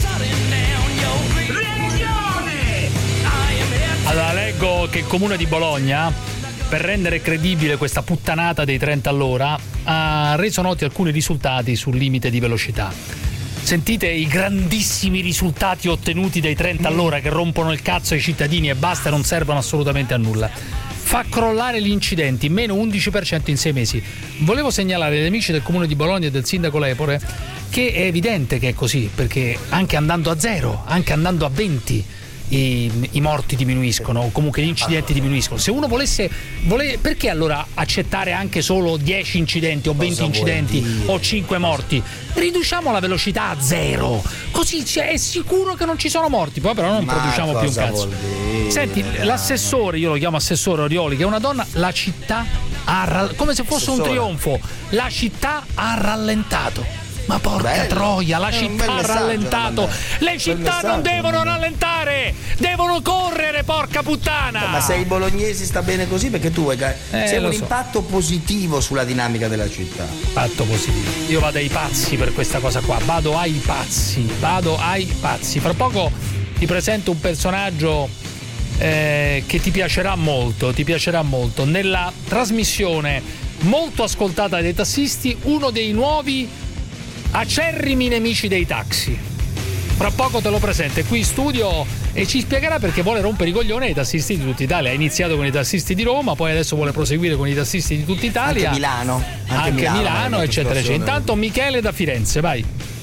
Allora, leggo che il comune di Bologna, per rendere credibile questa puttanata dei trenta all'ora, ha reso noti alcuni risultati sul limite di velocità. Sentite i grandissimi risultati ottenuti dai trenta all'ora che rompono il cazzo ai cittadini e basta, non servono assolutamente a nulla. Fa crollare gli incidenti, meno undici per cento in sei mesi. Volevo segnalare agli amici del comune di Bologna e del sindaco Lepore che è evidente che è così, perché anche andando a zero, anche andando a venti, I, i morti diminuiscono, o comunque gli incidenti diminuiscono. Se uno volesse, vole, perché allora accettare anche solo dieci incidenti o venti incidenti o cinque morti? Riduciamo la velocità a zero, così cioè, è sicuro che non ci sono morti. Poi però non Ma produciamo più un cosa cazzo. vuol dire? Senti, l'assessore, io lo chiamo assessore Orioli, che è una donna, la città ha rall- come se fosse un Assessore. trionfo, la città ha rallentato. Ma porca Bello. troia, la È un città bel ha messaggio rallentato. da Le città non devono rallentare, devono correre, porca puttana. Ma se ai bolognesi sta bene così, perché tu vuoi che Eh, c'è lo un so. impatto positivo sulla dinamica della città. Impatto positivo. Io vado ai pazzi per questa cosa qua, vado ai pazzi, vado ai pazzi. Fra poco ti presento un personaggio eh, che ti piacerà molto, ti piacerà molto. Nella trasmissione molto ascoltata dai tassisti, uno dei nuovi acerrimi nemici dei taxi. Fra poco te lo presento qui in studio e ci spiegherà perché vuole rompere i coglioni ai tassisti di tutta Italia. Ha iniziato con i tassisti di Roma, poi adesso vuole proseguire con i tassisti di tutta Italia. Anche Milano. Anche, Anche Milano, Milano, eccetera, eccetera. Intanto Michele da Firenze, vai.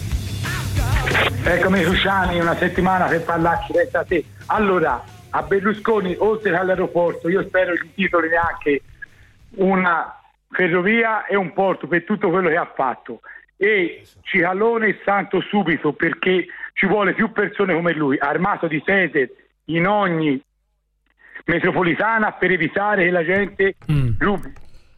Eccomi Luciani, una settimana per parlarci resta a te. Allora, a Berlusconi, oltre che all'aeroporto, io spero gli titoli neanche una ferrovia e un porto per tutto quello che ha fatto. E Cicalone il santo subito, perché ci vuole più persone come lui, armato di sete in ogni metropolitana per evitare che la gente Mm. rubi.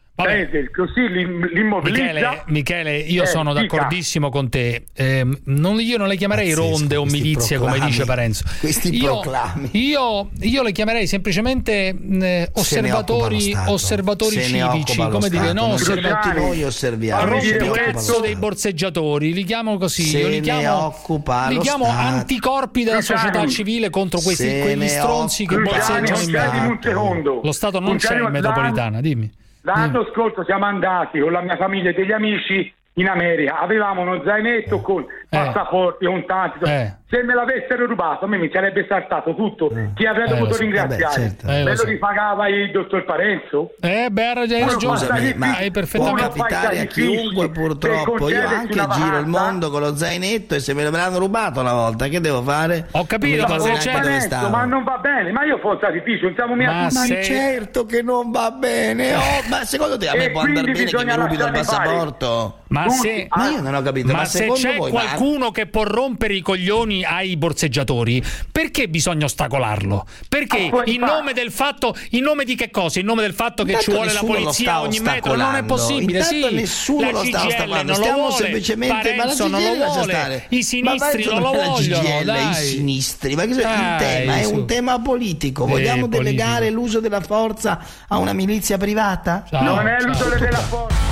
Sete, così l'im- l'immobilizza. Michele, Michele, io Eh, sono dica. d'accordissimo con te. Eh, non, io non le chiamerei Pazzesco, ronde o questi milizie, come proclami. dice Parenzo. Questi io, proclami. Io, io le chiamerei semplicemente mh, osservatori, occupa lo Stato. osservatori Se ne occupa civici, lo come dire, Stato. no, Non osservatori. tutti noi osserviamo. Rompi Se ne il occupa lo cazzo Stato. dei borseggiatori, li chiamo così. Se io li ne chiamo, occupa li lo chiamo Stato. anticorpi della Luciani. società civile contro questi, Se quegli ne stronzi che occupa Luciani, borseggiano in aspettami mezzo. un secondo. Lo Stato non c'è Luciani, in metropolitana, dimmi. L'anno scorso siamo andati con la mia famiglia e degli amici in America, avevamo uno zainetto con passaporti, contanti. Eh. Se me l'avessero rubato a me mi sarebbe saltato tutto. Chi avrei Eh, dovuto lo so. ringraziare? Vabbè, certo. Eh, lo Me lo so. ripagava il dottor Parenzo? Eh, beh, hai ragione, hai ragione. Scusami, ma hai può perfettamente capitare a chiunque purtroppo. Io anche giro il mondo con lo zainetto e se me l'hanno rubato una volta, che devo fare? Ho capito, Non mi ma se ricordo c'è- neanche dove Parenzo, stavo. ma non va bene, ma io fossi sacrificio, non siamo mica Ma tutti. Ma se- certo che non va bene. Oh, ma secondo te a me E può andare quindi bene che mi bisogna rubino il lasciarli fare. passaporto? Ma Tutti- se, Ma io non ho capito, ma, ma se secondo c'è voi ma- qualcuno che può rompere i coglioni ai borseggiatori, perché bisogna ostacolarlo? Perché Ah, poi in fa- nome del fatto, in nome di che cosa? In nome del fatto che Intanto ci vuole la nessuno lo polizia sta ogni metro? Non è ostacolando. possibile, Intanto sì. nessuno la lo sta C G I L ostacolando. non lo Stiamo vuole, semplicemente ma la Parenzo non C G I L lo lascia vuole, stare. i sinistri Ma non lo la vogliono, C G I L, dai. i sinistri, ma che so- il Dai, tema è su. un tema politico. Sì, Vogliamo politico. delegare l'uso della forza a una milizia privata? Ciao, Non è ciao. l'uso della forza.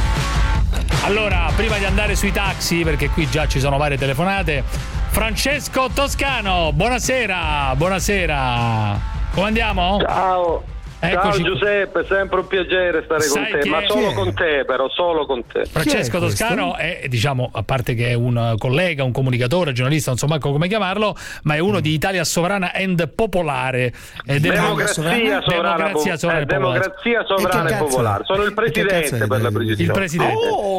Allora, prima di andare sui taxi, perché qui già ci sono varie telefonate, Francesco Toscano, buonasera, buonasera. Come andiamo? Ciao. Eccoci Ciao qui. Giuseppe, sempre un piacere stare Sai con te, chi ma è? solo Chi è? con te però, solo con te. Francesco Chi è questo? Toscano è, diciamo, a parte che è un collega, un comunicatore, giornalista, non so manco come chiamarlo, ma è uno di Italia Sovrana and Popolare. Ed è Democrazia sovrana, democrazia po- sovrana eh, e popolare. democrazia sovrana E che e cazzo popolare. è? Sono il E che cazzo presidente è per la di- precisione. Il presidente.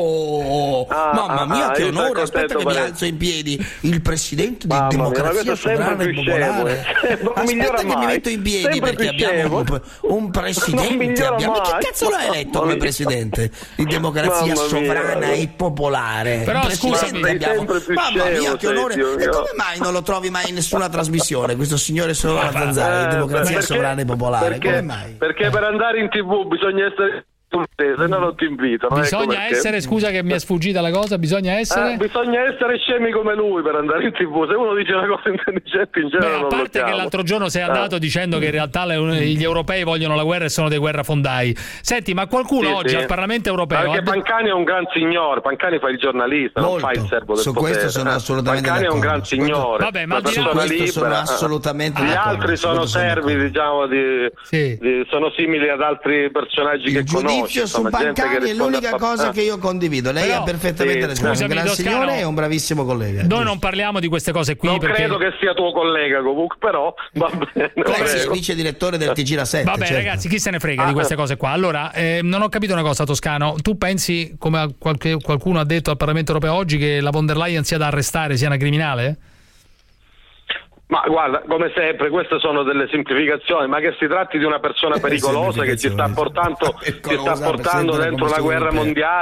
Oh, Ah, mamma mia, ah, che io sono onore! Aspetta contento che mi per- alzo in piedi. Il presidente di Mamma mia, ma Democrazia questo è sempre Sovrana e più Popolare. scemo, eh. Non migliora Aspetta che mi mai. metto in piedi Sempre perché più abbiamo scemo. un, un Non presidente. migliora Abbiamo... Ma che mai. cazzo l'hai eletto Mamma come mia. presidente di Democrazia Mamma mia. Sovrana e Popolare? Però, Il presidente scusami, sei abbiamo... sempre più Mamma mia, scemo, che onore! sei, Dio E mio. come mai non lo trovi mai in nessuna trasmissione? Questo signore solo la zanzara di Eh, Democrazia perché- Sovrana e Popolare. perché, Come mai? Perché per andare in tv bisogna essere con te, se no non ti invitano. ecco Bisogna perché. essere, scusa che mi è sfuggita la cosa, bisogna essere... Eh, bisogna essere scemi come lui per andare in tv. Se uno dice una cosa intelligente in genere Beh, a non lo parte che chiamo. l'altro giorno sei Eh. andato dicendo che in realtà le- gli europei vogliono la guerra e sono dei guerrafondai. Senti, ma qualcuno Sì, oggi sì. al Parlamento europeo Perché ha de- Pancani è un gran signore, Pancani fa il giornalista, non Molto. fa il servo del Su potere. questo sono Eh, assolutamente Pancani è un gran d'accordo. Su questo- signore, Vabbè, ma una al di là- persona Su questo sono libera. assolutamente Gli d'accordo, altri su sono questo sono servi, d'accordo. diciamo, di, Sì. di- sono simili ad altri personaggi che Il conosci. giudizio su insomma, gente che Pancani è risponde l'unica a- cosa eh. che io condivido. Lei Però- ha perfettamente sì, ragione, è un scusami, gran Toscano, signore e un bravissimo collega. Noi non parliamo di queste cose qui Non perché... credo che sia tuo collega comunque, però va bene. Lei è prego. il vice direttore del T G La sette. Vabbè, certo. ragazzi, chi se ne frega Ah, di queste eh. cose qua? Allora, eh, non ho capito una cosa, Toscano. Tu pensi, come qualche- qualcuno ha detto al Parlamento europeo oggi, che la von der Leyen sia da arrestare, sia una criminale? Ma guarda, come sempre, queste sono delle semplificazioni, ma che si tratti di una persona pericolosa che ci sta portando, ci sta Pericolosa, portando Presidente della dentro la Commissione guerra europea. mondiale,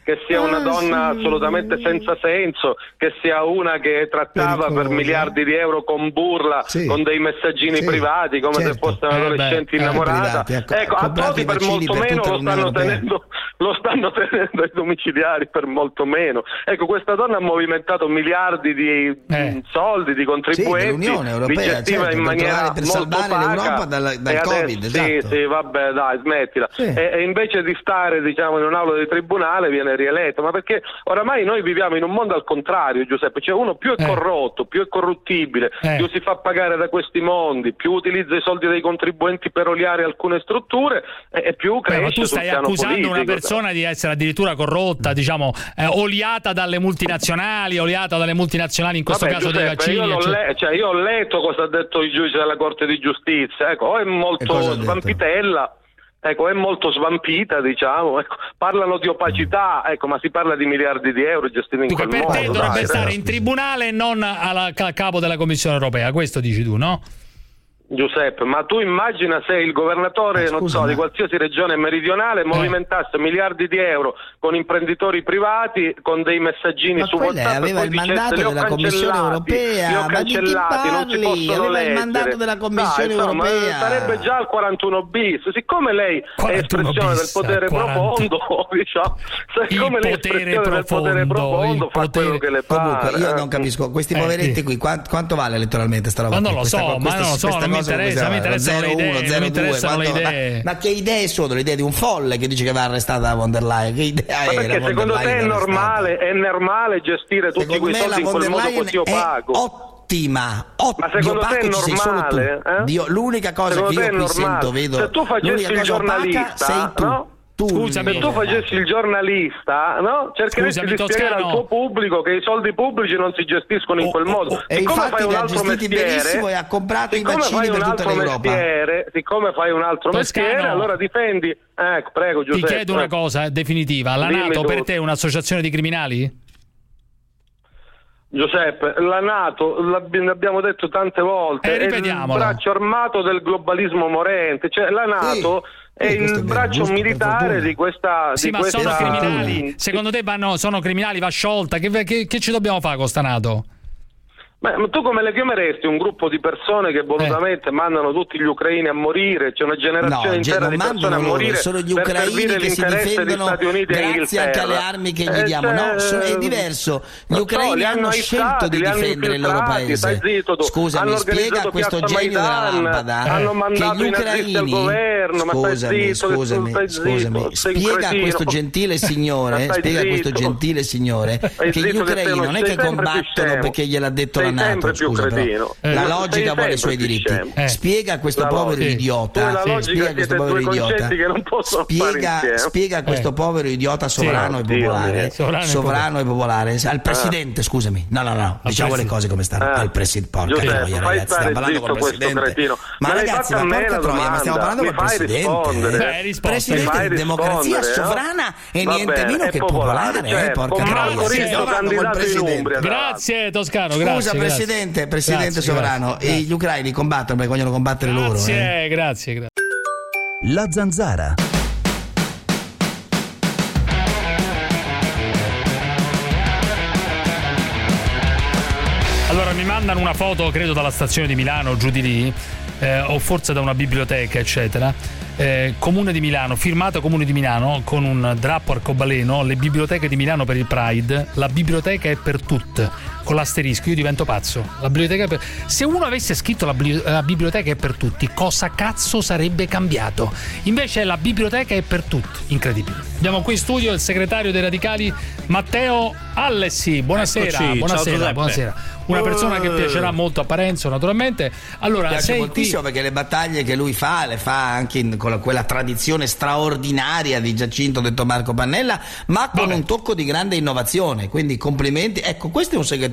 che sia una Ah, donna sì. assolutamente senza senso, che sia una che trattava per miliardi di euro con burla, Sì. con dei messaggini Sì. privati come se Certo. fosse un'adolescente Eh beh, innamorata. privati, ecco, ecco, a comprati Toti i per vaccini molto per meno tutta lo l'Unione stanno, Europea. tenendo, lo stanno tenendo ai domiciliari per molto meno. Ecco, questa donna ha movimentato miliardi di Eh. soldi, di contribuenti, dell'Unione Europea, li gestiva certo, in per maniera trovare- per molto salvare opaca, l'Europa dal- dal e adesso- Covid, sì, esatto. sì, vabbè, dai, smettila. Sì. E, e invece di stare, diciamo, in un'aula di tribunale viene rieletto, ma perché oramai noi viviamo in un mondo al contrario, Giuseppe, cioè uno più è Eh. corrotto, più è corruttibile, Eh. più si fa pagare da questi mondi, più utilizza i soldi dei contribuenti per oliare alcune strutture e, e più Beh, cresce ma tu sul stai piano accusando politico. una persona di essere addirittura corrotta, diciamo, eh, oliata dalle multinazionali, oliata dalle multinazionali in questo Vabbè, caso dei Giuseppe, vaccini. io, l'ho eccetera. le- cioè, io ho letto cosa ha detto il giudice della Corte di Giustizia, ecco, o è E cosa molto ha detto? svampitella, ecco, è molto svampita, diciamo, ecco. Parlano di opacità, ecco, ma si parla di miliardi di euro gestiti in Dunque, quel per modo. te dovrebbe dai, stare ragazzi. in tribunale e non alla, a capo della Commissione europea, questo dici tu, no? Giuseppe, ma tu immagina se il governatore, Ma non scusa, so, ma- di qualsiasi regione meridionale movimentasse miliardi di euro con imprenditori privati, con dei messaggini Ma su quella WhatsApp, aveva e il poi dicesse, mandato "Li ho della Commissione cancellati, Europea, li ho ma di chi cancellati, non si parli? possono Aveva il leggere." mandato della Commissione Dai, insomma, Europea. sarebbe già al quarantuno bis, siccome lei è quarantuno espressione del bis, potere quaranta. profondo, diciamo, siccome lei è potere espressione del potere profondo, profondo, il fa potere- quello che le pare. Comunque, io eh. non capisco, questi Eh, poveretti sì. qui, quanto, quanto vale elettoralmente sta roba? Ma non qui? lo Questa so, co- ma questa- non lo so, questa non mi cosa interessa, come mi si chiama? interessano le zero uno, idee, mi zero due, interessano le quanto- idee. Ma, ma che idee sono? Le idee di un folle che dice che va arrestata da von der Leyen? Che idea Ma era perché von secondo der te è Leyen arrestata? normale, è normale gestire tutti Secondo quei me soldi la in von quel der modo Leyen così è opaco? ottima, ot- Ma secondo di te è opaco ci sei solo tu. normale? Eh? Dio, l'unica cosa Secondo che te io è qui normale? sento, vedo, Se tu facessi l'unica il cosa opaca giornalista, sei tu. no? Tu, Scusami. Se tu facessi il giornalista, no? Cercheresti Scusami, di spiegare Toscano. al tuo pubblico che i soldi pubblici non si gestiscono in quel modo. E Siccome infatti fai un li ha altro gestiti mestiere, benissimo e ha comprato i siccome vaccini fai per un tutta altro l'Europa. mestiere, siccome fai un altro Toscano. mestiere, allora difendi. Ecco, prego, Ti Giuseppe. chiedo una cosa eh, definitiva. La Dimmi NATO per tutto. te è un'associazione di criminali? Giuseppe, la NATO, l'abbiamo detto tante volte, Eh, è il ripetiamolo. braccio armato del globalismo morente, cioè la NATO è Sì, questo è il vero, braccio giusto, per militare fortuna. di questa... Sì, di ma questa... sono criminali. Secondo te vanno, sono criminali, va sciolta? Che, che, che ci dobbiamo fare con sta NATO? Ma ma tu come le chiameresti un gruppo di persone che volutamente mandano tutti gli ucraini a morire? C'è una generazione No, ge- intera non di persone mandano a loro, morire sono gli per ucraini servire che si l'interesse di difendono Stati Uniti e grazie anche alle Inghilterra. armi che gli Eh, diamo. No, cioè, so- è diverso. Gli non so, ucraini li hanno aizzati, scelto di li hanno difendere il loro infiltrati, stai paese. zitto tu. Scusami, Hanno spiega a organizzato questo Piazza genio della Maidan, lampada hanno che mandato gli i nazisti al ucraini, governo, ma stai scusami, zitto, scusami, stai zitto, scusami, sei un spiega a cretino. questo gentile signore, Ma stai spiega a questo zitto. gentile signore Stai che gli zitto che sei ucraini uno- non è sei che sempre più combattono scemo. perché gliel'ha detto Sei la NATO, sempre più scusa, però. cretino. La Eh, logica sei vuole i suoi sempre più diritti. scemo. Eh. Spiega a questo La povero logica. idiota, Tu e la logica spiega a siete questo due povero idiota, concetti che non possono stare spiega, insieme. spiega a questo Eh. povero idiota sovrano Sì. e popolare, Dio, sovrano e sovrano e popolare, al presidente, scusami, no no no, diciamo le presidente. cose come stanno, Eh. al presidente, porca Giuseppe, troia fai ragazzi, stare stiamo parlando zitto col questo presidente, cretino. ma Me l'hai ragazzi, fatta ma a me porca la troia, ma stiamo domanda. parlando Mi col fai presidente, rispondere? eh. Beh, risposta. presidente Mi fai di democrazia rispondere, no? sovrana e Va niente bene, meno è che popolare, popolare, cioè, eh, porca con troia, Marco sì, Rizzo, stiamo parlando col candidato in presidente. Umbria. Grazie Toscano, grazie. Scusa grazie. presidente, presidente Grazie, sovrano, grazie, e gli ucraini combattono perché vogliono combattere loro. Grazie, eh. grazie, grazie. La Zanzara. Allora mi mandano una foto, credo dalla stazione di Milano, giù di lì, eh, o forse da una biblioteca, eccetera. Eh, Comune di Milano, firmato Comune di Milano con un drappo arcobaleno, le biblioteche di Milano per il Pride, la biblioteca è per tutte, con l'asterisco. Io divento pazzo. La biblioteca è per... Se uno avesse scritto la, bli- la biblioteca è per tutti, cosa cazzo sarebbe cambiato? Invece la biblioteca è per tutti, incredibile. Abbiamo qui in studio il segretario dei Radicali Matteo Allessi. Buonasera, Eccoci, buonasera, ciao Giuseppe. buonasera. Una persona che piacerà molto a Parenzo, naturalmente. Allora, Mi piace sei moltissimo qui... perché le battaglie che lui fa le fa anche in, con la- quella tradizione straordinaria di Giacinto detto Marco Pannella, ma con Vabbè. un tocco di grande innovazione, quindi complimenti. Ecco, questo è un segretario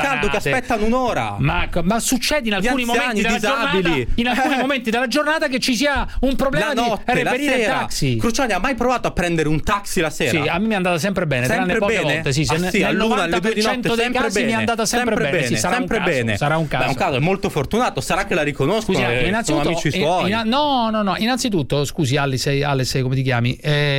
caldo che aspettano un'ora. Ma, ma succede in alcuni momenti della disabili. giornata, in alcuni Eh. momenti della giornata che ci sia un problema La notte, di la reperire sera. taxi. Cruciani, ha mai provato a prendere un taxi la sera? Sì, a me mi è andata sempre bene, Sempre tranne poche bene? volte. Sì, se Ah, ne- sì, nel all'una, alle due di novanta per cento notte, dei sempre casi mi è bene. andata sempre, bene. Sì, sarà sempre un caso, bene. sarà un Beh, caso. un caso, è molto fortunato, sarà che la riconoscono. Scusi, eh, sono innanzitutto, amici in- suoi. in- no, no, no, innanzitutto, scusi Alice, Alice come ti chiami? Eh,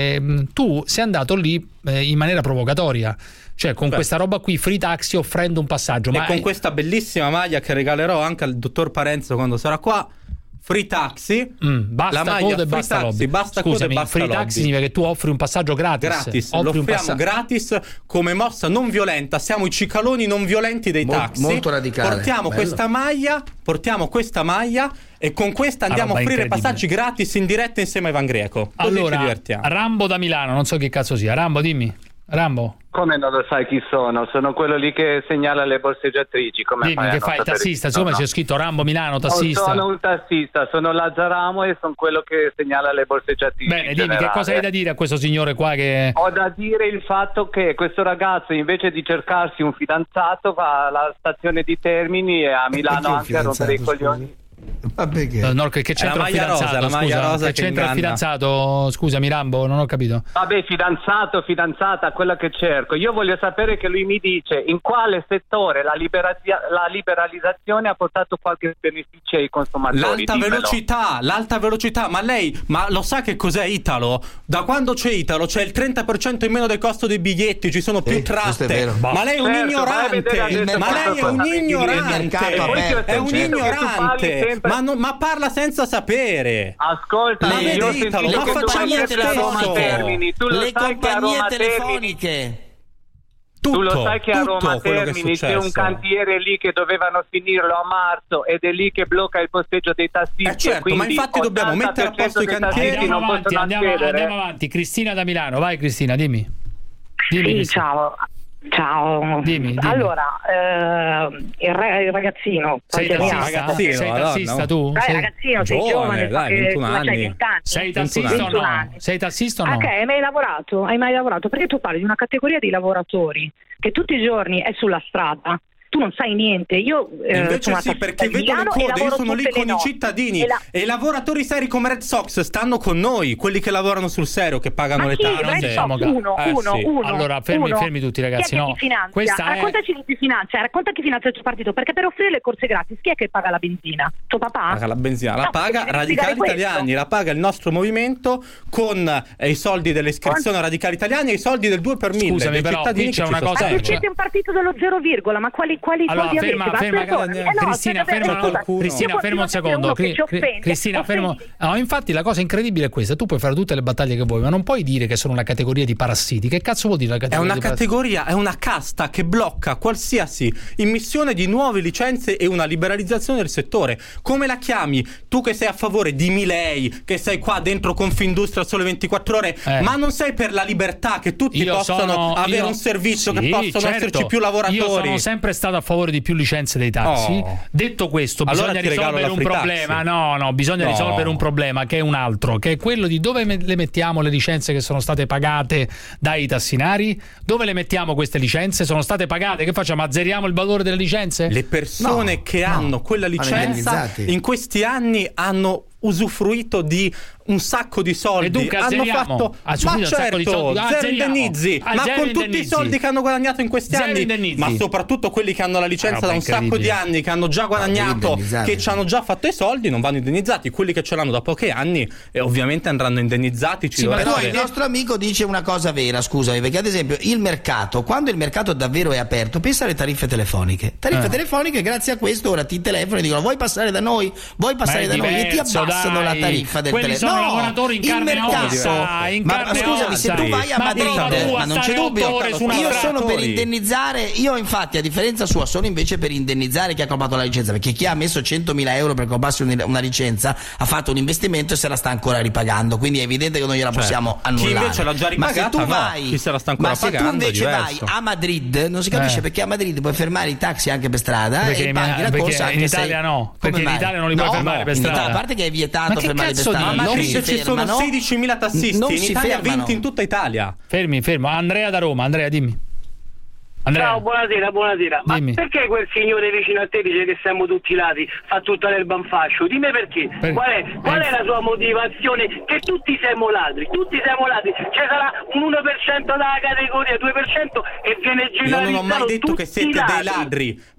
tu sei andato lì eh, in maniera provocatoria, cioè con Beh. questa roba qui, free taxi, offrendo un passaggio. E ma con è... questa bellissima maglia che regalerò anche al dottor Parenzo quando sarà qua. Free taxi, mm, basta la maglia code e basta taxi, lobby. Basta Scusami, code e basta free lobby. taxi significa che tu offri un passaggio gratis. Gratis, offri lo offriamo passa... gratis come mossa non violenta. Siamo i cicaloni non violenti dei Mol, taxi. Molto radicale. Portiamo Bello. questa maglia, portiamo questa maglia e con questa andiamo ah, a offrire passaggi gratis in diretta insieme a Ivan Greco. Così allora, ci divertiamo. Rambo da Milano, non so che cazzo sia. Rambo, dimmi. Rambo. Come non lo sai chi sono? Sono quello lì che segnala le borseggiatrici. Come Dimmi, fai che a non fai il sapere tassista? chi sono? Siccome c'è scritto Rambo Milano, tassista. Non sono un tassista, sono Lazzaramo e sono quello che segnala le borseggiatrici. Bene, dimmi, che cosa hai da dire a questo signore qua che... Ho da dire il fatto che questo ragazzo invece di cercarsi un fidanzato va alla stazione di Termini e a Milano anche a rompere i coglioni. Vabbè che... No, no, che, che c'entra il fidanzato? Rosa, la maglia scusa, rosa che che c'entra il inganna. fidanzato? Scusami Rambo, non ho capito. Vabbè, fidanzato, fidanzata, quella che cerco. Io voglio sapere che lui mi dice in quale settore la, liberazia- la liberalizzazione ha portato qualche beneficio ai consumatori. L'alta Dimmelo. velocità, l'alta velocità, ma lei, ma lo sa che cos'è Italo? Da quando c'è Italo c'è il trenta per cento in meno del costo dei biglietti, ci sono più Sì, questo è tratte. vero. Ma lei è un Certo, ignorante, vai a vedere ma lei è un adesso ignorante, il mercato aperto, è un certo. ignorante, ma, non- ma parla senza sapere. Ascolta, Ma io vedi, ho Italo, sentito ma che tu facciamo hai lo sempre a Roma stesso. Termini. Tu lo Le sai che a compagnie Roma telefoniche. Tutto, Tu lo sai che a tutto Roma quello che è Termini c'è successo. un cantiere lì che dovevano finirlo a marzo ed è lì che blocca il posteggio dei tassisti. Eh certo, e ma quindi infatti dobbiamo mettere a posto i ottanta per cento dei cantieri. tassisti Andiamo non avanti, possono andiamo, accedere. andiamo avanti. Cristina da Milano, vai Cristina, dimmi. Dimmi Sì, Cristina. ciao. Ciao. Dimmi, dimmi. Allora, eh, il, ra- il ragazzino. Sei quanti anni ha? tassista? ragazzino, Sei Madonna. tassista tu? Dai, Sei- ragazzino, sei giovane, giovane, dai, che- ventuno ma c'hai anni. venti anni. Sei tassista o ventuno no? anni. Sei tassista o no? Ok, hai mai lavorato? Hai mai lavorato? Perché tu parli di una categoria di lavoratori che tutti i giorni è sulla strada. Tu non sai niente. Io eh, Invece sono sì, una perché tassista di vedo le Milano e code, io lavoro sono lì tutte con le i notti. cittadini E la- e i lavoratori seri come Red Sox stanno con noi, quelli che lavorano sul serio, che pagano Ma le chi? tasse. Red diciamo Sox, che- uno, Eh, uno, sì. uno. Allora, fermi- uno. fermi tutti, ragazzi, Chi è che no. ti finanzia? Questa è- Raccontaci chi ti finanzia, racconta chi finanzia il tuo partito, perché per offrire le corse gratis chi è che paga la benzina? Tuo papà? Paga la benzina, la No, paga devi Radicali spiegare questo. Italiani, la paga il nostro movimento con eh, i soldi dell'iscrizione a Radicali Italiani e i soldi del due per mille Scusami, dei però, cittadini qui c'è che una ci cosa- Ma tu sostengono. siete un partito dello zero virgola, ma quali, quali Allora, soldi ferma, avete? ferma, Ma perdonami, eh no, Cristina, aspetta, ferma, scusa, Cristina, io ferma un continuo a secondo. dire uno che Cri- ci offende, Cristina, fermo. offendi. No, infatti la cosa incredibile è questa: tu puoi fare tutte le battaglie che vuoi, ma non puoi dire che sono una categoria di parassiti. Che cazzo vuol dire la È categoria una di parassiti? categoria, è una casta che blocca qualsiasi immissione di nuove licenze e una liberalizzazione del settore. Come la chiami? Tu che sei a favore di Milei, che sei qua dentro Confindustria Sole ventiquattro ore, Eh. ma non sei per la libertà, che tutti Io possano sono- avere io- un servizio, Sì, che possono certo. esserci più lavoratori. Io sono sempre stato a favore di più licenze dei taxi. Oh. Detto questo, Allora bisogna ti regalo risolvere la un free problema. taxi. No, no, bisogna No. risolvere un problema che è un altro, che è quello di dove me- le mettiamo le licenze che sono state pagate dai tassinari? Dove le mettiamo queste licenze? Sono state pagate? Che facciamo? Azzeriamo il valore delle licenze? Le persone No, che no. hanno quella Vanno licenza indennizzati. in questi anni hanno usufruito di un sacco di soldi, E dunque hanno azzeriamo. fatto Ha usufruito ma un sacco di certo, soldi. zero Azzeriamo. indennizi, Ah, ma zero con tutti i indennizi. soldi che hanno guadagnato in questi Zero anni, indennizi. ma soprattutto quelli che hanno la licenza Roba da un sacco di incredibile. anni, che hanno già guadagnato, indennizzati. che ci hanno già fatto i soldi, non vanno indennizzati. Quelli che ce l'hanno da pochi anni e ovviamente andranno indennizzati. Ci Sì, ma dovrebbe- poi il nostro amico dice una cosa vera, scusami, perché ad esempio il mercato, quando il mercato davvero è aperto, pensa alle tariffe telefoniche. Tariffe Eh. telefoniche, grazie a questo ora ti telefono e dicono vuoi passare da noi? Vuoi passare Ma da è noi? E ti diverso, abbassano dai. la tariffa del Quelli telefono. sono No, lavoratori in il carne e mercato. ossa, in ma, carne ma e scusami, ossa. se tu vai a Ma Madrid, prova tu a ma non c'è stare dubbio, otto ore su una io strada. sono per indennizzare, io infatti a differenza sua sono invece per indennizzare chi ha comprato la licenza, perché chi ha messo centomila euro per comprarsi un- una licenza ha fatto un investimento e se la sta ancora ripagando, quindi è evidente che non gliela Certo. possiamo Chi annullare. invece l'ha già ma se ripagata, tu no. vai, Chi se la sta ancora ma se tu pagando è invece vai diverso. a Madrid non si capisce Eh. perché a Madrid puoi fermare i taxi anche per strada Perché e in- paghi la perché corsa in anche Italia se... no, Come perché in mai? Italia non li puoi No, fermare no, per in strada. Italia, a parte che è vietato Ma che fermare per cazzo strada, dici? ma Non non se si ci sono fermano. sedicimila tassisti, Non in si Italia fermano. venti in tutta Italia. Fermi, fermo. Andrea da Roma, Andrea, dimmi. Andrea. Ciao, buonasera, buonasera. Ma Dimmi. perché quel signore vicino a te dice che siamo tutti lati, fa tutta l'erba in fascio? Dimmi perché. Per- Qual è, qual eh. è la sua motivazione? Che tutti siamo ladri, tutti siamo ladri. Ci sarà un uno per cento dalla categoria, due per cento e viene Io non ho mai generalizzato detto che tutti siete dei ladri. ladri,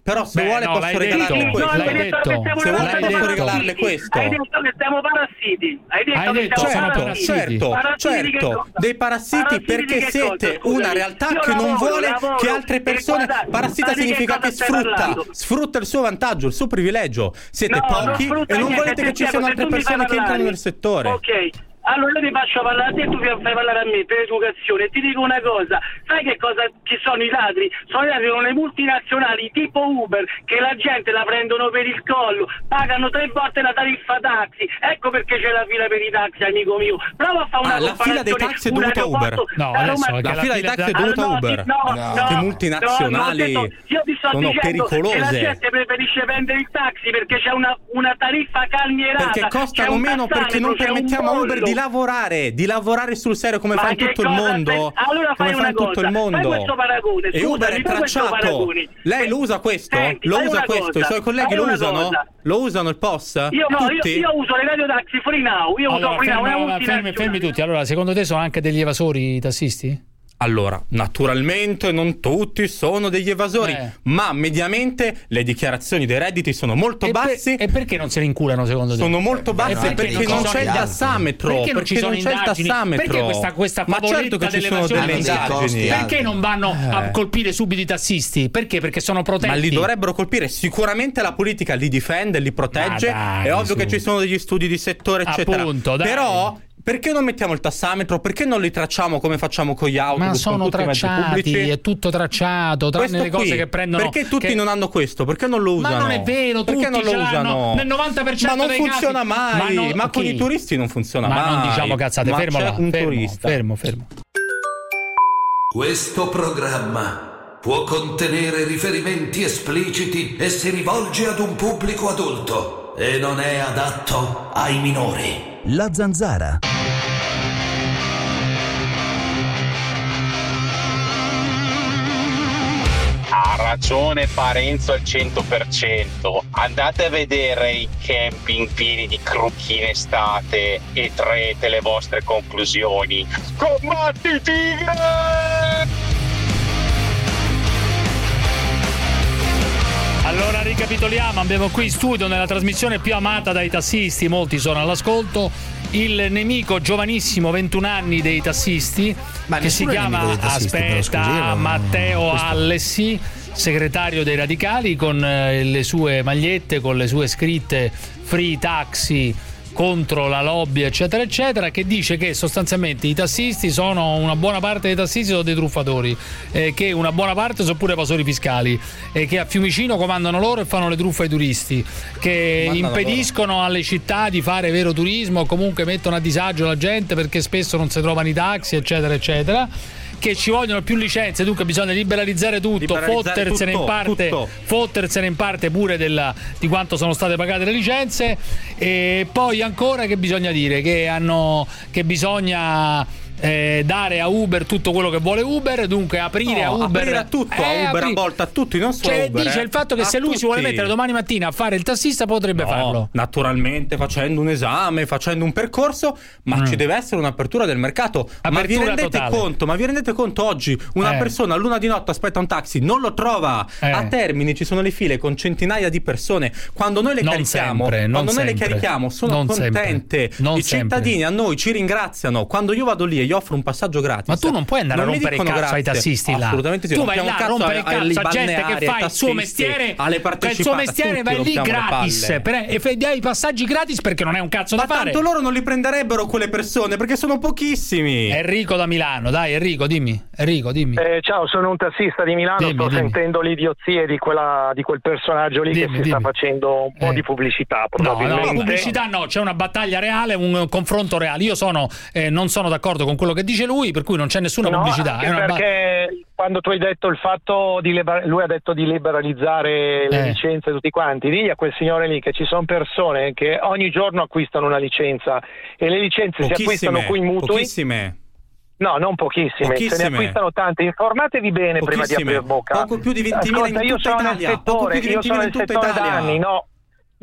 Però se Beh, vuole no, posso l'hai regalarle detto, questo. l'hai detto. Se vuole L'hai posso detto. regalarle questo. Hai detto che siamo parassiti. Hai detto Hai che detto, siamo sono parassiti. Certo, Parassiti di che certo, cosa? dei parassiti Parassiti perché di che siete cosa? una Scusami. realtà Io che non lavoro, vuole lavoro, che altre e persone. guarda, Parassita ma di che significa cosa che stai sfrutta, parlando? sfrutta il suo vantaggio, il suo privilegio. Siete No, non pochi sfrutta e non niente, volete ti che ci spiego, siano se altre tu mi fai persone che entrano parlare- nel settore. Ok. Allora io ti faccio parlare a te e tu mi fai parlare a me per educazione. Ti dico una cosa, sai che cosa ci sono i ladri? Sono i ladri, sono le multinazionali tipo Uber che la gente la prendono per il collo, pagano tre volte la tariffa taxi. Ecco perché c'è la fila per i taxi, amico mio. Prova a fare una Ah, la fila dei comparazione, taxi è un dovuta a Uber. aeroporto No, da adesso Roma- perché La fila dei taxi è da- dovuta a Ah, no, Uber. no, no, Che no, multinazionali no, ho detto- io ti sto sono dicendo pericolose. che la gente preferisce prendere il taxi perché c'è una, una tariffa calmierata, Perché c'è costano un meno, perché non tassametro, c'è un permettiamo a Uber bollo. di lavorare, di lavorare sul serio come Ma fa in che tutto il cosa mondo. fai? Allora come fai fa una in tutto cosa, il mondo. fai questo paragone, E scusami, Uber è fai questo tracciato. paragone. Lei lo usa questo? Senti, lo fai usa una questo? cosa, I suoi colleghi fai lo una usano? cosa. Lo usano il P O S? Io, no, io, Tutti? io uso le radio taxi free now, io uso Allora, free now, fermi, una fermi, multinazionale. fermi tutti. Allora, secondo te sono anche degli evasori i tassisti? Allora, naturalmente non tutti sono degli evasori, Eh. ma mediamente le dichiarazioni dei redditi sono molto E, per- bassi. e perché non se ne inculano secondo te? Sono molto bassi perché perché, non non ci c'è il sono- tassametro. Perché non ci sono non c'è il indagini? tassametro. Perché questa, questa Ma favoletta certo che ci sono dell'evasione delle fiscale? indagini. Perché non vanno a Eh. colpire subito i tassisti? Perché? Perché sono protetti. Ma li dovrebbero colpire. Sicuramente la politica li difende, li protegge. Ma dai, È ovvio su. che ci sono degli studi di settore, eccetera. Appunto, dai. Però perché non mettiamo il tassametro? Perché non li tracciamo come facciamo con gli autobus? Ma sono con tutti i mezzi tracciati, pubblici? è tutto tracciato, tranne Questo le cose qui, che prendono. perché tutti che- non hanno questo? Perché non lo usano? Ma non è vero, perché tutti non lo ce l'hanno. usano? Nel novanta per cento ma non dei funziona casi. mai. Ma Ma, non- con chi? i turisti non funziona Ma mai. non diciamo cazzate, Ma fermo c'è là, un fermo, turista. fermo, fermo. Questo programma può contenere riferimenti espliciti e si rivolge ad un pubblico adulto e non è adatto ai minori. La Zanzara. Ha ragione Parenzo al cento per cento. Andate a vedere i camping pieni di crocchi in estate e traete le vostre conclusioni. Combatti tigre! Allora ricapitoliamo, abbiamo qui in studio nella trasmissione più amata dai tassisti, molti sono all'ascolto, il nemico giovanissimo, ventuno anni dei tassisti, Ma che si nessuno è chiama, nemico dei tassisti, però, scusi, io aspetta, non- Matteo questo- Allessi, segretario dei Radicali, con eh, le sue magliette, con le sue scritte Free Taxi contro la lobby eccetera eccetera, che dice che sostanzialmente i tassisti sono, una buona parte dei tassisti sono dei truffatori, eh, che una buona parte sono pure evasori fiscali, e che a Fiumicino comandano loro e fanno le truffe ai turisti, che Comandano impediscono alle città di fare vero turismo, o comunque mettono a disagio la gente perché spesso non si trovano i taxi eccetera eccetera, che ci vogliono più licenze, dunque bisogna liberalizzare tutto, Liberalizzare fottersene tutto, in parte tutto. fottersene in parte pure della, di quanto sono state pagate le licenze. E poi ancora che bisogna dire che hanno che bisogna eh, dare a Uber tutto quello che vuoleBer, dunque aprire No, a Uber aprire a tutto, eh, a Uber, apri- a volta, a tutti, non solo cioè, Uber. dice eh. il fatto che A se lui si vuole tutti. mettere domani mattina a fare il tassista potrebbe No, farlo. naturalmente facendo un esame, facendo un percorso, ma Mm. ci deve essere un'apertura del mercato. ma vi Apertura rendete totale. conto? Ma vi rendete conto oggi una Eh. persona a luna di notte aspetta un taxi, non lo trova. Eh. A Termini ci sono le file con centinaia di persone. Quando noi le Non carichiamo, sempre, non quando noi le sempre. carichiamo, sono Non contente. sempre. Non I sempre. cittadini a noi ci ringraziano. Quando io vado lì e gli offro un passaggio gratis. Ma tu non puoi andare a non mi rompere il dicono cazzo ai grazie. tassisti là. Assolutamente sì. Tu vai rompiamo là a cazzo rompere il ai- cazzo ai a gente che balneari, fa ai il suo tassisti, mestiere, alle che il suo partecipate, mestiere tutti vai lì rompiamo le gratis palle. per, e fai dai passaggi gratis perché non è un cazzo Ma da fare. tanto loro non li prenderebbero quelle persone perché sono pochissimi. Enrico da Milano, dai Enrico, dimmi. Enrico, dimmi. Eh, ciao, sono un tassista di Milano, Dimmi, sto dimmi. sentendo le idiozie di, quella, di quel personaggio lì Dimmi, che si sta dimmi. facendo un po' Eh. di pubblicità No, probabilmente. no, pubblicità no, c'è una battaglia reale, un confronto reale. Io sono eh, non sono d'accordo con quello che dice lui, per cui non c'è nessuna No, pubblicità. anche È una ba- perché quando tu hai detto il fatto di liber- lui ha detto di liberalizzare le Eh. licenze tutti quanti, digli a quel signore lì che ci sono persone che ogni giorno acquistano una licenza e le licenze si acquistano Pochissime, qui in mutui. pochissime. No, non pochissime, Pochissime. se ne acquistano tante. Informatevi bene prima di Pochissime. aprire bocca. Poco più di ventimila Ascolta, in io tutta sono nel Italia. Poco settore, più di io sono ventimila nel in tutta settore da Italia. anni, no.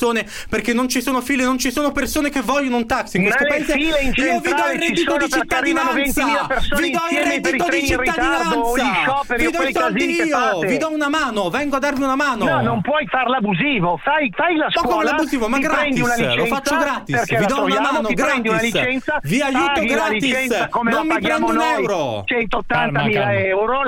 persone perché non ci sono file, non ci sono persone che vogliono un taxi in questo Ma paese. in Io vi do il reddito di cittadinanza, vi do il reddito di cittadinanza, vi do i soldi io, vi do una mano, vengo a darvi una mano. No, non puoi farlo abusivo, fai, fai la scuola. Ma come l'abusivo? Ma gratis, lo faccio gratis, vi do una mano gratis, vi aiuto gratis, come non la mi prendo un noi, euro. centottantamila euro la paghi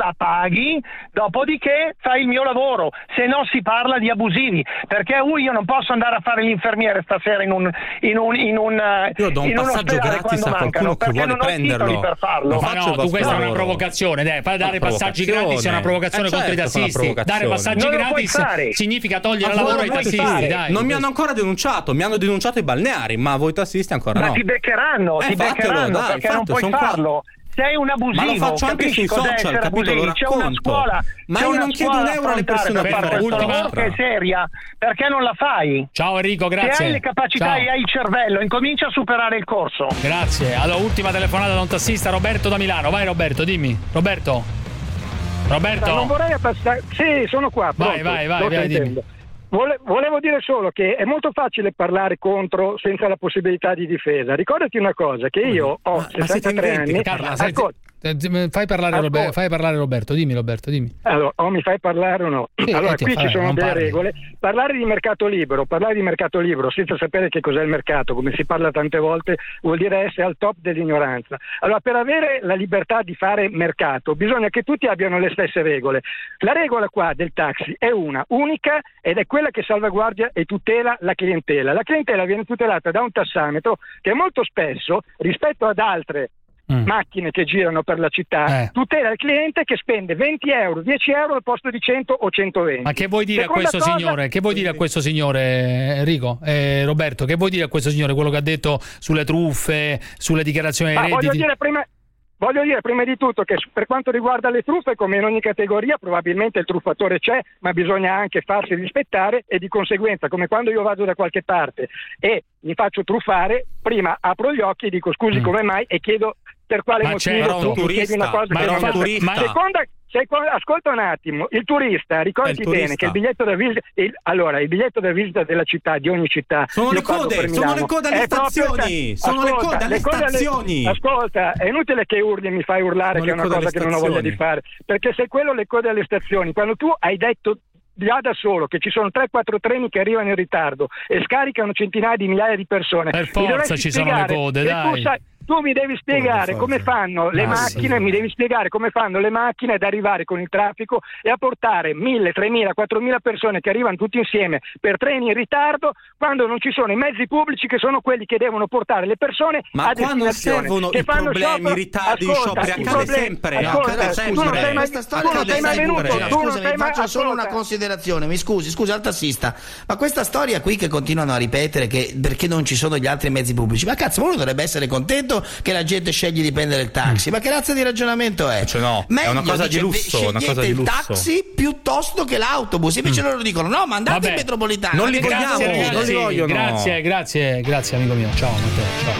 paghi, dopodiché fai il mio lavoro, se no si parla di abusivi, perché uh, io non posso andare a fare l'infermiere stasera in un in un in un io do un in passaggio gratis a qualcuno che vuole prenderlo per farlo. Ma no, tu questa è una provocazione, dai, fai dare passaggi gratis è una provocazione eh certo, contro i tassisti. Dare passaggi gratis significa togliere lavoro ai tassisti, dai. Non mi hanno ancora denunciato, mi hanno denunciato i balneari, ma voi tassisti ancora ma no. Ma ti beccheranno, eh, ti beccheranno dai, perché fatto, non puoi farlo. Qua. Sei un abusivo. Ma lo faccio anche sui social, capito? Lo c'è una scuola, ma c'è io una non chiedo un euro alle persone per fare questo lavoro che è seria, perché non la fai? Ciao Enrico, grazie. Se hai le capacità Ciao. e hai il cervello, incomincia a superare il corso. Grazie. Allora, ultima telefonata da un tassista, Roberto da Milano. Vai Roberto, dimmi. Roberto. Roberto. No, non vorrei abbassare. Sì, sono qua. Vai, pronto. vai, vai, vai dimmi. Vole- volevo dire solo che è molto facile parlare contro senza la possibilità di difesa. Ricordati una cosa, che io ho ma, sessantatré ma anni. Carla, ascol- fai, parlare Roberto, fai parlare Roberto, dimmi Roberto, dimmi. Allora, o mi fai parlare o no? Sì, allora, qui ci sono delle parli. regole. Parlare di mercato libero, parlare di mercato libero senza sapere che cos'è il mercato, come si parla tante volte, vuol dire essere al top dell'ignoranza. Allora, per avere la libertà di fare mercato, bisogna che tutti abbiano le stesse regole. La regola qua del taxi è una, unica, ed è quella che salvaguardia e tutela la clientela. La clientela viene tutelata da un tassametro che molto spesso, rispetto ad altre Mm. macchine che girano per la città, eh. tutela il cliente che spende venti euro, dieci euro al posto di cento o centoventi. Ma che vuoi dire Seconda a questo cosa... signore? Che vuoi dire a questo signore Enrico? Eh, Roberto, che vuoi dire a questo signore quello che ha detto sulle truffe, sulle dichiarazioni dei redditi? Voglio dire prima Voglio dire prima di tutto che per quanto riguarda le truffe, come in ogni categoria, probabilmente il truffatore c'è, ma bisogna anche farsi rispettare e di conseguenza, come quando io vado da qualche parte e mi faccio truffare, prima apro gli occhi e dico scusi mm. come mai e chiedo per quale ma motivo tu mi chiedi una cosa ma che non non turista. Seconda, seconda, ascolta un attimo, il turista, ricordi il turista. bene che il biglietto da visita il, allora il biglietto da visita della città, di ogni città, sono le code, sono le code alle stazioni, sono ascolta, le code alle le code stazioni. Alle, ascolta, è inutile che urli e mi fai urlare sono che è una cosa che non ho voglia di fare, perché se quello le code alle stazioni, quando tu hai detto già da solo che ci sono tre quattro treni che arrivano in ritardo e scaricano centinaia di migliaia di persone, per forza ci sono le code, dai. Tu, sai, tu mi devi spiegare come fanno le ah, macchine, sì. mi devi spiegare come fanno le macchine ad arrivare con il traffico e a portare mille, tremila, quattromila persone che arrivano tutti insieme per treni in ritardo quando non ci sono i mezzi pubblici che sono quelli che devono portare le persone ma a quando servono che i problemi, i ritardi, i scioperi accade sempre. Ascolta, no, tu non sei mai, tu non sei mai venuto, tu non sei mai faccio solo una considerazione, mi scusi, scusi al tassista, ma questa storia qui che continuano a ripetere che perché non ci sono gli altri mezzi pubblici, ma cazzo, uno dovrebbe essere contento che la gente sceglie di prendere il taxi, ma che razza di ragionamento è? Cioè no, meglio, è una cosa dice, di lusso, una cosa di lusso. il taxi piuttosto che l'autobus, invece mm. loro dicono no, ma andate Vabbè, in metropolitana. Non li vogliamo, grazie, non li vogliono. Grazie, grazie, grazie amico mio. Ciao Matteo, ciao.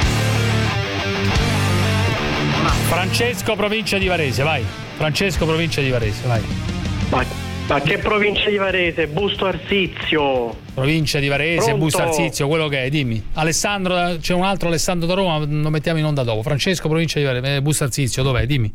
Francesco, provincia di Varese, vai. Francesco, provincia di Varese, vai. Ma, ma che provincia di Varese? Busto Arsizio. Provincia di Varese, Pronto? Busto Arsizio, quello che è, dimmi. Alessandro, c'è un altro Alessandro da Roma, lo mettiamo in onda dopo. Francesco, provincia di Varese, Busto Arsizio, dov'è? Dimmi.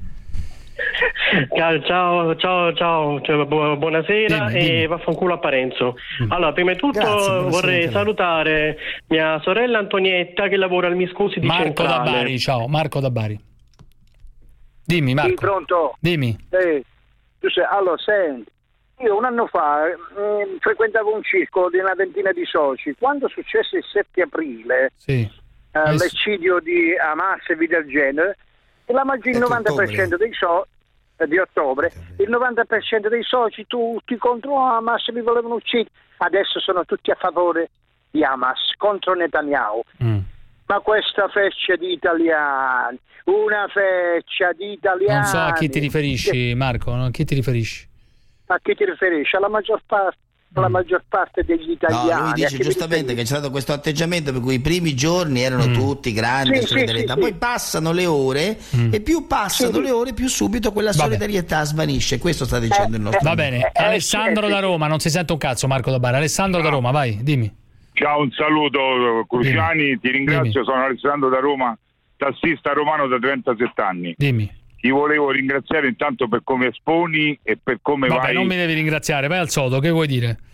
Ciao, ciao, ciao, cioè, bu- buonasera dimmi, e dimmi. Vaffanculo a Parenzo. Mm. Allora, prima di tutto Grazie, vorrei salutare mia sorella Antonietta che lavora al Miscusi di Marco Centrale. da Bari, ciao, Marco da Bari. Dimmi Marco. Sì, pronto? Dimmi. Eh, tu sei, allora, senti, io un anno fa eh, frequentavo un circolo di una ventina di soci. Quando successe il sette aprile, sì. eh, l'eccidio di Hamas e via del genere, la maggior, il novanta per cento dei soci eh, di ottobre, il novanta per cento dei soci tutti contro Hamas mi volevano uccidere. Adesso sono tutti a favore di Hamas contro Netanyahu. Mm. Ma questa feccia di italiani, una feccia di italiani. Non so a chi ti riferisci, Marco, no? A chi ti riferisci? A chi ti riferisci? Alla maggior parte, alla maggior parte degli italiani. No, lui dice giustamente che c'è stato questo atteggiamento per cui i primi giorni erano mm. tutti grandi sì, solidarietà, sì, sì, poi sì. passano le ore mm. e più passano sì. le ore più subito quella Vabbè. solidarietà svanisce. Questo sta dicendo eh, il nostro. Va bene, eh, Alessandro eh, da Roma, non si sente un cazzo Marco da Bari. Alessandro no. da Roma, vai, dimmi. Ciao, un saluto Cruciani, Dimmi. ti ringrazio, Dimmi. sono Alessandro da Roma, tassista romano da trentasette anni. Dimmi. Ti volevo ringraziare intanto per come esponi e per come Vabbè, vai. non mi devi ringraziare, vai al sodo, che vuoi dire?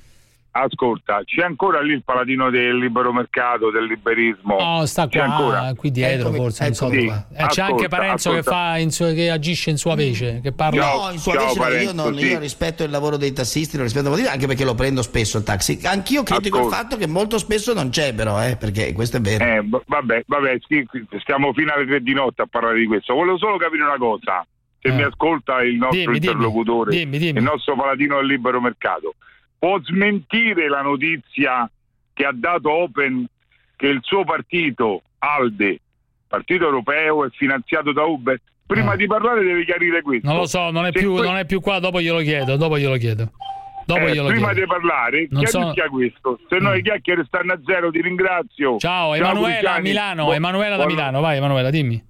ascolta, c'è ancora lì il paladino del libero mercato, del liberismo? No, sta c'è qua, ancora? qui dietro, Eccomi, forse. Non so eccomi. dove. Sì, Eh, c'è anche ascolta, Parenzo che, ascolta. fa in suo- che agisce in sua vece, che parla. No, in sua vece no, io, non, io rispetto il lavoro dei tassisti, lo rispetto molto, anche perché lo prendo spesso il taxi. Anch'io critico Ascolta. il fatto che molto spesso non c'è, però, eh, perché questo è vero. Eh, b- vabbè, vabbè, sì, stiamo fino alle tre di notte a parlare di questo. Volevo solo capire una cosa, se Eh. mi ascolta il nostro Dimmi, dimmi, interlocutore, dimmi, dimmi. il nostro paladino del libero mercato, può smentire la notizia che ha dato Open che il suo partito, ALDE, Partito Europeo, è finanziato da Uber? Prima Ah. di parlare deve chiarire questo. Non lo so, non è, Se più, que- non è più qua, dopo glielo chiedo, dopo glielo chiedo. Dopo Eh, glielo prima chiedo. di parlare, Non so- chiarisca questo. Se no le chiacchiere stanno a zero, ti ringrazio. Ciao, Emanuela da Cruciani. Milano, Bu- Emanuela da buon- Milano, vai Emanuela, dimmi.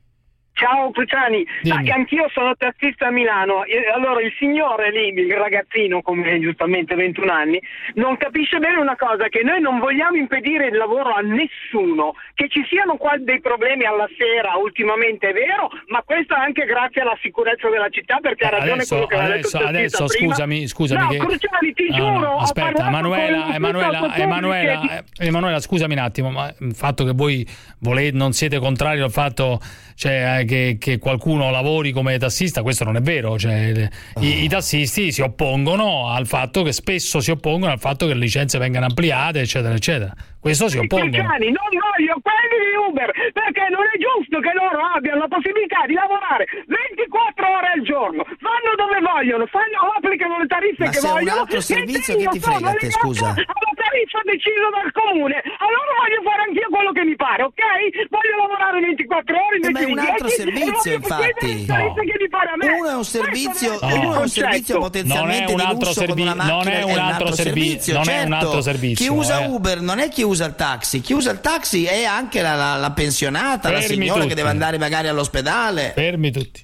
Ciao Cruciani, Dimmi. ma anch'io sono tassista a Milano. E allora il signore lì, il ragazzino come giustamente ventuno anni, non capisce bene una cosa, che noi non vogliamo impedire il lavoro a nessuno, che ci siano qua dei problemi alla sera ultimamente è vero, ma questo anche grazie alla sicurezza della città, perché ha ragione Adesso, quello che aveva detto adesso, il tassista adesso prima. scusami, scusami. No, che... Cruciani, ti No, giuro, no, ho aspetta, parlato Emanuela, con Emanuela, con Emanuela, che- eh, Emanuela, scusami un attimo, ma il fatto che voi volete, non siete contrari al fatto, cioè, eh, che, che qualcuno lavori come tassista, questo non è vero. Cioè, le- i, i tassisti si oppongono al fatto che spesso si oppongono al fatto che le licenze vengano ampliate, eccetera, eccetera. Questo si I oppongono. Cruciani, non voglio quelli di Uber, perché non è giusto che loro abbiano la possibilità di lavorare ventiquattro ore al giorno, vanno dove vogliono, fanno, applicano le tariffe Ma che se è un vogliono. altro servizio, mentre che ti io sono frega a te, legata scusa? alla tariffa decisa dal comune, allora voglio fare anch'io quello che mi pare, ok? Voglio lavorare ventiquattro ore Eh, invece ma è di un altro dieci, servizio, e voglio infatti. chiedere le tariffe che mi pare a me. Uno è un servizio, Questo uno è un concetto. servizio Non è potenzialmente un di altro lusso con servi- una macchina, non è un altro servizio, non è un certo. altro servizio, Chi usa eh. Uber non è chi usa il taxi, chi usa il taxi è anche la, la- la pensionata, la Fermi signora tutti. che deve andare magari all'ospedale. Fermi tutti.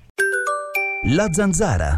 La Zanzara.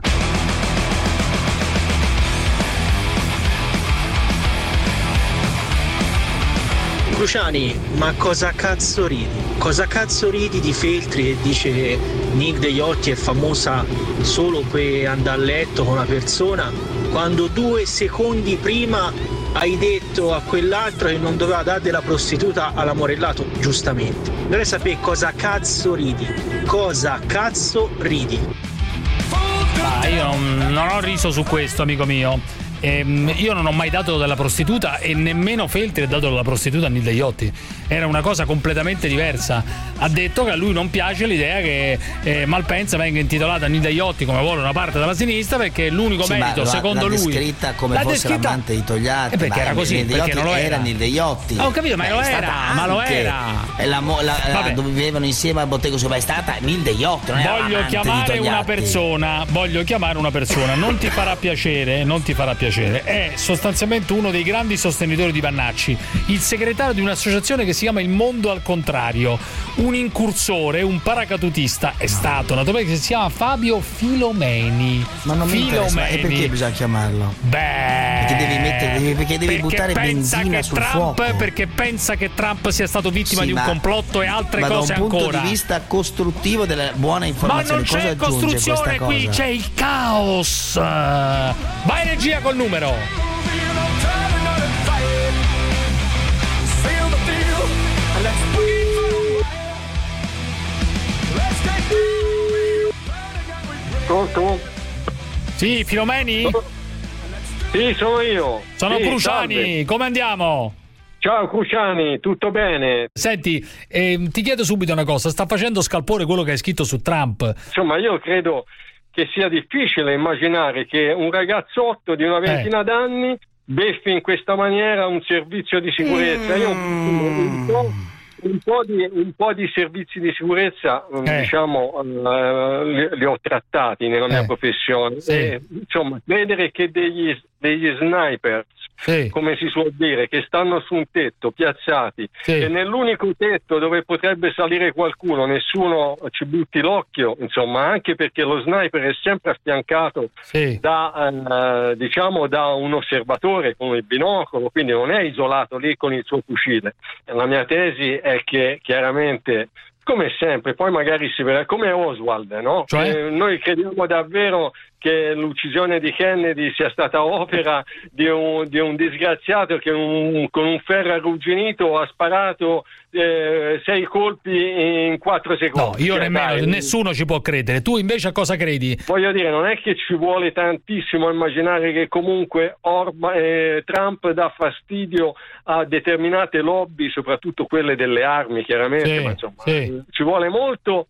Cruciani, ma cosa cazzo ridi? Cosa cazzo ridi di Feltri e dice che Nick De Iotti è famosa solo per andare a letto con una persona, quando due secondi prima hai detto a quell'altro che non doveva dare della prostituta alla Morellato, giustamente. Vorrei sapere cosa cazzo ridi. Cosa cazzo ridi? Ma io non, non ho riso su questo, amico mio. Ehm, io non ho mai dato della prostituta e nemmeno Feltri ha dato della prostituta a Nilde Iotti. Era una cosa completamente diversa. Ha detto che a lui non piace l'idea che eh, Malpensa venga intitolata a Nilde Iotti come vuole una parte della sinistra, perché l'unico Sì, merito, ma l'ha- secondo l'ha lui, descritta come l'ha fosse descritta- l'amante di Togliatti. Eh, perché ma era così, Nilde perché Iotti non lo era. Nilde Iotti. Ah, ho capito, ma Beh, lo è stata era, ma lo anche- era. è la mo- la- la- Vabbè. dove vivevano insieme a Bottego Sopra, è stata Nilde Iotti, non era Voglio l'amante di chiamare una Togliatti. persona, voglio chiamare una persona, non ti farà piacere, non ti farà piacere. È sostanzialmente uno dei grandi sostenitori di Vannacci, il segretario di un'associazione che si chiama Il Mondo al Contrario, un incursore, un paracadutista, è stato naturalmente, che si chiama Fabio Filomeni. Ma non mi interessa, ma- e perché bisogna chiamarlo? Beh, Perché devi mettere, devi- perché devi perché buttare pensa benzina che sul Trump, fuoco. perché pensa che Trump sia stato vittima Sì, di un ma- complotto e altre ma cose da un punto ancora. di vista costruttivo della buona Ma informazione, non cosa c'è aggiunge costruzione questa qui, cosa? c'è il caos. Vai regia col numero. Pronto? Sì, Filomeni? Sì, sono io. Sono Sì, Cruciani, salve. come andiamo? Ciao Cruciani, tutto bene? Senti, ehm, ti chiedo subito una cosa, sta facendo scalpore quello che hai scritto su Trump? Insomma, io credo che sia difficile immaginare che un ragazzotto di una ventina d'anni beffi in questa maniera un servizio di sicurezza. Io un po', un po' di, un po' di servizi di sicurezza, Eh. diciamo, eh, li, li ho trattati nella mia Eh. professione. Sì. E, insomma, credere che degli, degli sniper, Sì. come si suol dire, che stanno su un tetto piazzati Sì. e nell'unico tetto dove potrebbe salire qualcuno nessuno ci butti l'occhio, insomma, anche perché lo sniper è sempre affiancato Sì. da eh, diciamo da un osservatore con il binocolo, quindi non è isolato lì con il suo fucile. La mia tesi è che chiaramente, come sempre, poi magari si vedrà come Oswald, no? Cioè? Eh, noi crediamo davvero che che l'uccisione di Kennedy sia stata opera di un, di un disgraziato che un, con un ferro arrugginito ha sparato eh, sei colpi in quattro secondi. No, io cioè, nemmeno, dai, nessuno ci può credere. Tu invece a cosa credi? Voglio dire, non è che ci vuole tantissimo immaginare che comunque Orba, eh, Trump dà fastidio a determinate lobby, soprattutto quelle delle armi, chiaramente, sì, ma insomma sì. ci vuole molto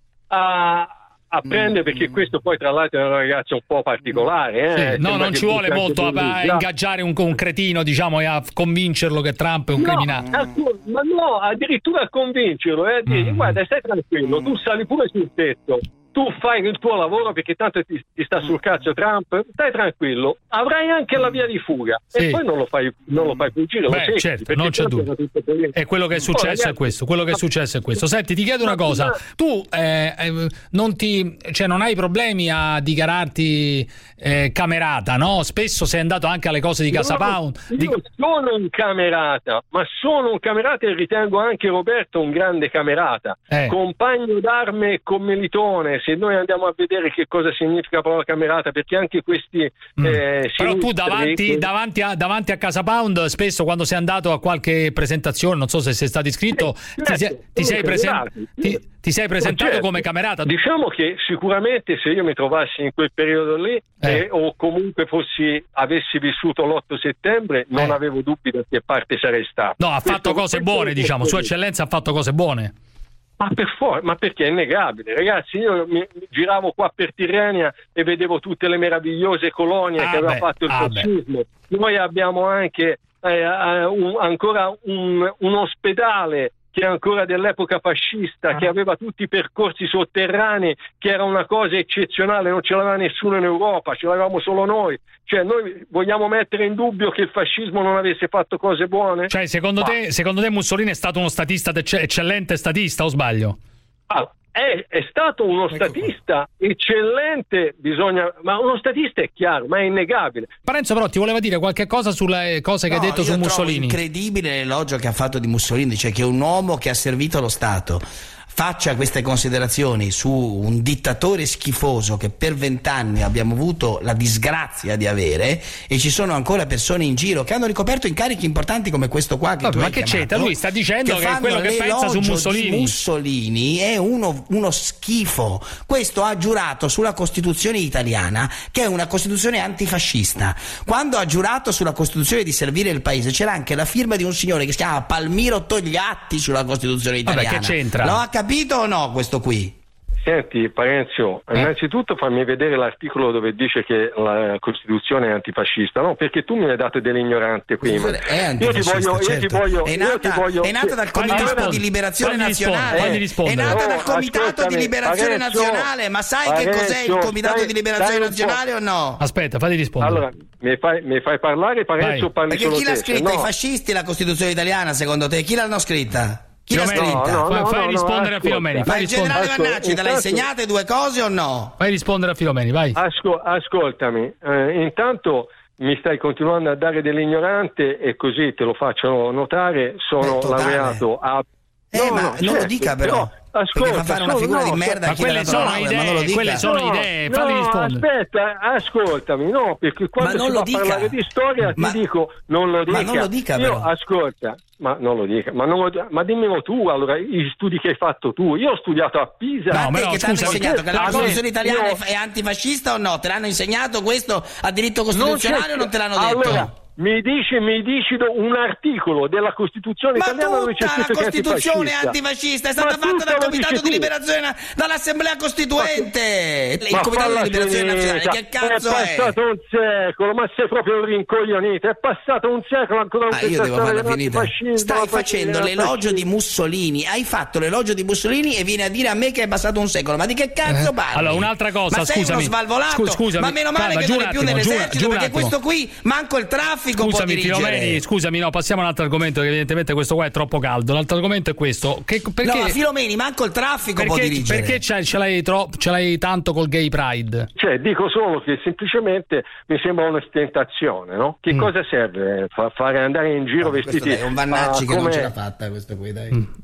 a a prendere, perché questo poi tra l'altro è un ragazzo un po' particolare, eh? Sì, no, non ci vuole molto a, a già. ingaggiare un, un cretino, diciamo, e a convincerlo che Trump è un no, criminale. ascol- ma no, addirittura a convincerlo, eh, a dire, mm. guarda, stai tranquillo, tu sali pure sul tetto, tu fai il tuo lavoro perché tanto ti, ti sta sul cazzo Trump, stai tranquillo, avrai anche la via di fuga, sì. E poi non lo fai, non lo fai fuggire. Beh, lo secchi, certo, non c'è dubbio. E quello che è successo oh, ragazzi, è questo, quello che è successo è questo. Senti, ti chiedo una cosa, tu eh, eh, non ti, cioè non hai problemi a dichiararti eh, camerata, no? Spesso sei andato anche alle cose di Casa Pound. Io di... sono un camerata, ma sono un camerata e ritengo anche Roberto un grande camerata, eh. compagno d'arme e commilitone. Se noi andiamo a vedere che cosa significa la parola camerata, perché anche questi mm. eh, però tu davanti, che... davanti, a, davanti a Casa Pound spesso, quando sei andato a qualche presentazione, non so se sei stato iscritto, eh, certo, ti, sei, ti, sei presen... ti, ti sei presentato certo. come camerata. Diciamo che sicuramente se io mi trovassi in quel periodo lì eh. Eh, o comunque fossi avessi vissuto l'otto settembre, non eh. avevo dubbi da che parte sarei stato. No, ha fatto cose buone, diciamo, Sua Eccellenza ha fatto cose buone. Ma per for- ma perché è innegabile, ragazzi. Io mi, mi giravo qua per Tirrenia e vedevo tutte le meravigliose colonie ah che aveva beh, fatto il ah fascismo. Beh. Noi abbiamo anche eh, un, ancora un, un ospedale che è ancora dell'epoca fascista, ah. che aveva tutti i percorsi sotterranei, che era una cosa eccezionale, non ce l'aveva nessuno in Europa, ce l'avevamo solo noi. Cioè noi vogliamo mettere in dubbio che il fascismo non avesse fatto cose buone? Cioè secondo Ma... te secondo te Mussolini è stato uno statista eccellente statista o sbaglio? Ah, è, è stato uno statista eccellente, bisogna, ma uno statista è chiaro, ma è innegabile. Parenzo però ti voleva dire qualche cosa sulle cose che no, hai detto su Mussolini? È incredibile l'elogio che ha fatto di Mussolini, cioè che un uomo che ha servito lo Stato faccia queste considerazioni su un dittatore schifoso che per vent'anni abbiamo avuto la disgrazia di avere, e ci sono ancora persone in giro che hanno ricoperto incarichi importanti come questo qua che Vabbè, tu ma hai che chiamato, c'entra? Lui sta dicendo che, che è quello che pensa su Mussolini. Di Mussolini è uno, uno schifo. Questo ha giurato sulla Costituzione italiana, che è una Costituzione antifascista. Quando ha giurato sulla Costituzione di servire il paese c'era anche la firma di un signore che si chiama Palmiro Togliatti sulla Costituzione italiana. Vabbè, che c'entra? Lo ha capito o no questo qui? Senti Parenzo, eh. innanzitutto fammi vedere l'articolo dove dice che la Costituzione è antifascista, no? Perché tu mi hai dato dell'ignorante prima. È antifascista, io ti voglio, certo. io ti voglio, è nata, io ti voglio, è nata dal Comitato allora, di Liberazione Nazionale. È nata no, dal Comitato di Liberazione Parenzo, Nazionale, ma sai Parenzo, che cos'è il Comitato dai, di Liberazione Nazionale o no? Aspetta, fatti rispondere. Allora, mi fai, mi fai parlare Parenzo o parli Perché solo chi l'ha te? scritta? No. I fascisti la Costituzione italiana, secondo te? Chi l'hanno scritta? Chi Filomeni, l'ha scritta? No, no, no, fai no, rispondere no, a Filomeni. Ma il generale Ascol- Vannacci te l'ha intanto... insegnate due cose o no? Fai rispondere a Filomeni, vai. Asco- ascoltami, eh, intanto mi stai continuando a dare dell'ignorante e così te lo faccio notare, sono laureato a... Eh, no, ma no, non certo, lo dica però. Ascolta, fa fare una sono, figura no, di merda ma a chi quelle sono laurea, idee, ma non lo dica. quelle sono no, idee, fatti no, rispondere. Aspetta, ascoltami, no, perché quando si va a parlare di storia ma, ti dico non lo dica. Ma non lo dica Io, però. ascolta, ma non lo dica, ma, non lo, ma dimmelo tu allora, i studi che hai fatto tu. Io ho studiato a Pisa. Ma no, te no, che ti hanno insegnato che la Costituzione italiana io... è antifascista o no? Te l'hanno insegnato questo a diritto costituzionale o non te l'hanno detto? Allora, mi dici, mi dici un articolo della Costituzione ma italiana dove c'è scritto la Costituzione che è antifascista è stata ma fatta dal Comitato di tu. Liberazione, dall'Assemblea Costituente. Ma, il ma Comitato di Liberazione Nazionale, che cazzo è? È passato un secolo, ma sei proprio un rincoglionito. È passato un secolo ancora. Ah, io devo farla finita. Stai facendo l'elogio di Mussolini, hai fatto l'elogio di Mussolini e vieni a dire a me che è passato un secolo. Ma di che cazzo parli? Allora, un'altra cosa, ma sei scusami. uno svalvolato. Scusa, scusami. Ma meno male Calma, che non è più attimo, nell'esercito, giù, perché giù questo qui manco il traffico scusami, può dirigere. Filomeni, scusami, no, passiamo a un altro argomento, che evidentemente questo qua è troppo caldo. L'altro argomento è questo. Che, perché, no, Filomeni, manco il traffico perché, può dirigere. Perché ce, ce, l'hai tro- ce l'hai tanto col gay pride? Cioè, dico solo che semplicemente mi sembra un'ostentazione, no? Che mm. cosa serve fa- fare andare in giro no, vestiti? È un Vannacci ah, che come... non ce l'ha fatta questo qui, dai. Mm.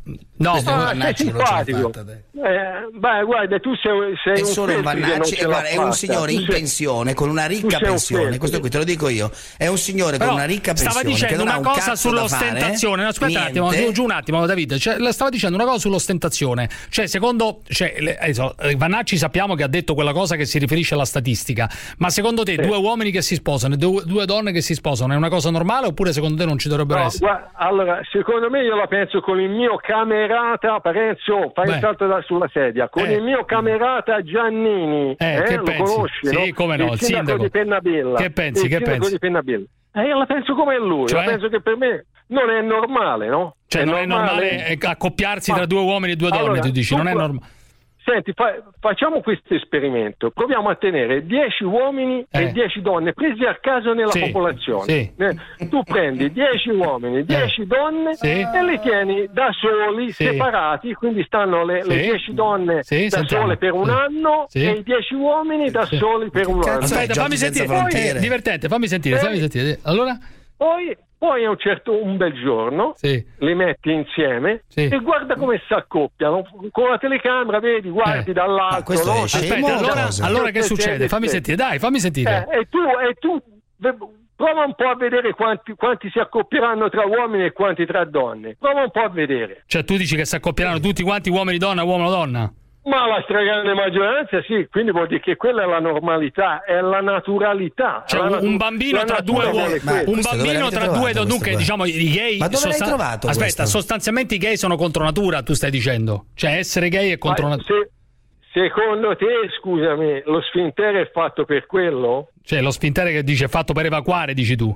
No, ah, Vannacci sei non ce l'ha simpatico. fatta, dai. Eh, beh, guarda, tu sei, sei È un solo un Feltri che non Vannacci, ce e l'ha guarda, è un fatta. signore Tu in sei- pensione con una ricca tu sei un pensione. Feltri. Questo qui te lo dico io. È un signore Però con una ricca pensione. stava che dicendo non ha una un cosa cazzo da sull'ostentazione. fare, No, aspetta un attimo, niente. giù, giù un attimo, Davide. Cioè, stava dicendo una cosa sull'ostentazione. Cioè, secondo cioè, le- adesso, eh, Vannacci sappiamo che ha detto quella cosa che si riferisce alla statistica. Ma secondo te, Sì. due uomini che si sposano e due, due donne che si sposano è una cosa normale oppure secondo te non ci dovrebbero No, essere? guarda, allora, secondo me io la penso con il mio camerata Parenzo, fai Beh. il salto da sulla sedia, con Eh. il mio camerata Giannini, Eh, eh, che lo pensi? conosci, Sì, no? come no, il il sindaco, sindaco. di Pennabella. Che pensi, il che sindaco pensi? di Pennabella. Eh, io la penso come lui, Cioè? la penso che per me non è normale, no? Cioè, non è normale eh, accoppiarsi Ma- tra due uomini e due donne, Allora, tu dici, non è tu- normale. Senti, fa- facciamo questo esperimento. Proviamo a tenere dieci uomini Eh. e dieci donne presi a caso nella Sì, popolazione. sì. Eh, Tu prendi dieci uomini, dieci donne Sì. e li tieni da soli, Sì. separati, quindi stanno le, le Sì. dieci donne Sì, da sentiamo. sole per un Sì. anno Sì. e i dieci uomini da Sì. soli per un anno. Aspetta, fammi sentire. Poi- Divertente, fammi sentire, Eh. fammi sentire. Allora? Poi, poi a un certo un bel giorno Sì. li metti insieme Sì. e guarda come si accoppiano. Con la telecamera vedi, guardi Eh. dall'alto. questo no? è scemo Aspetta, o allora, cosa? allora che succede? Fammi sentire, dai, fammi sentire. Eh, e tu, e tu ve- prova un po' a vedere quanti, quanti si accoppieranno tra uomini e quanti tra donne. Prova un po' a vedere. Cioè, tu dici che si accopperanno tutti quanti uomini donna, uomo donna? Ma la stragrande maggioranza sì, quindi vuol dire che quella è la normalità, è la naturalità. Cioè, La un, natu- un bambino la tra due natura uomini, vuole Ma questo. un questo dove bambino l'avete tra trovato due questo dunque, qua? diciamo, i gay. Ma dove l'hai trovato Aspetta, questo? sostanzialmente i gay sono contro natura, tu stai dicendo. Cioè, essere gay è contro Ma natura. se- secondo te, scusami, lo sfintere è fatto per quello? Cioè, lo sfintere che dice è fatto per evacuare, dici tu.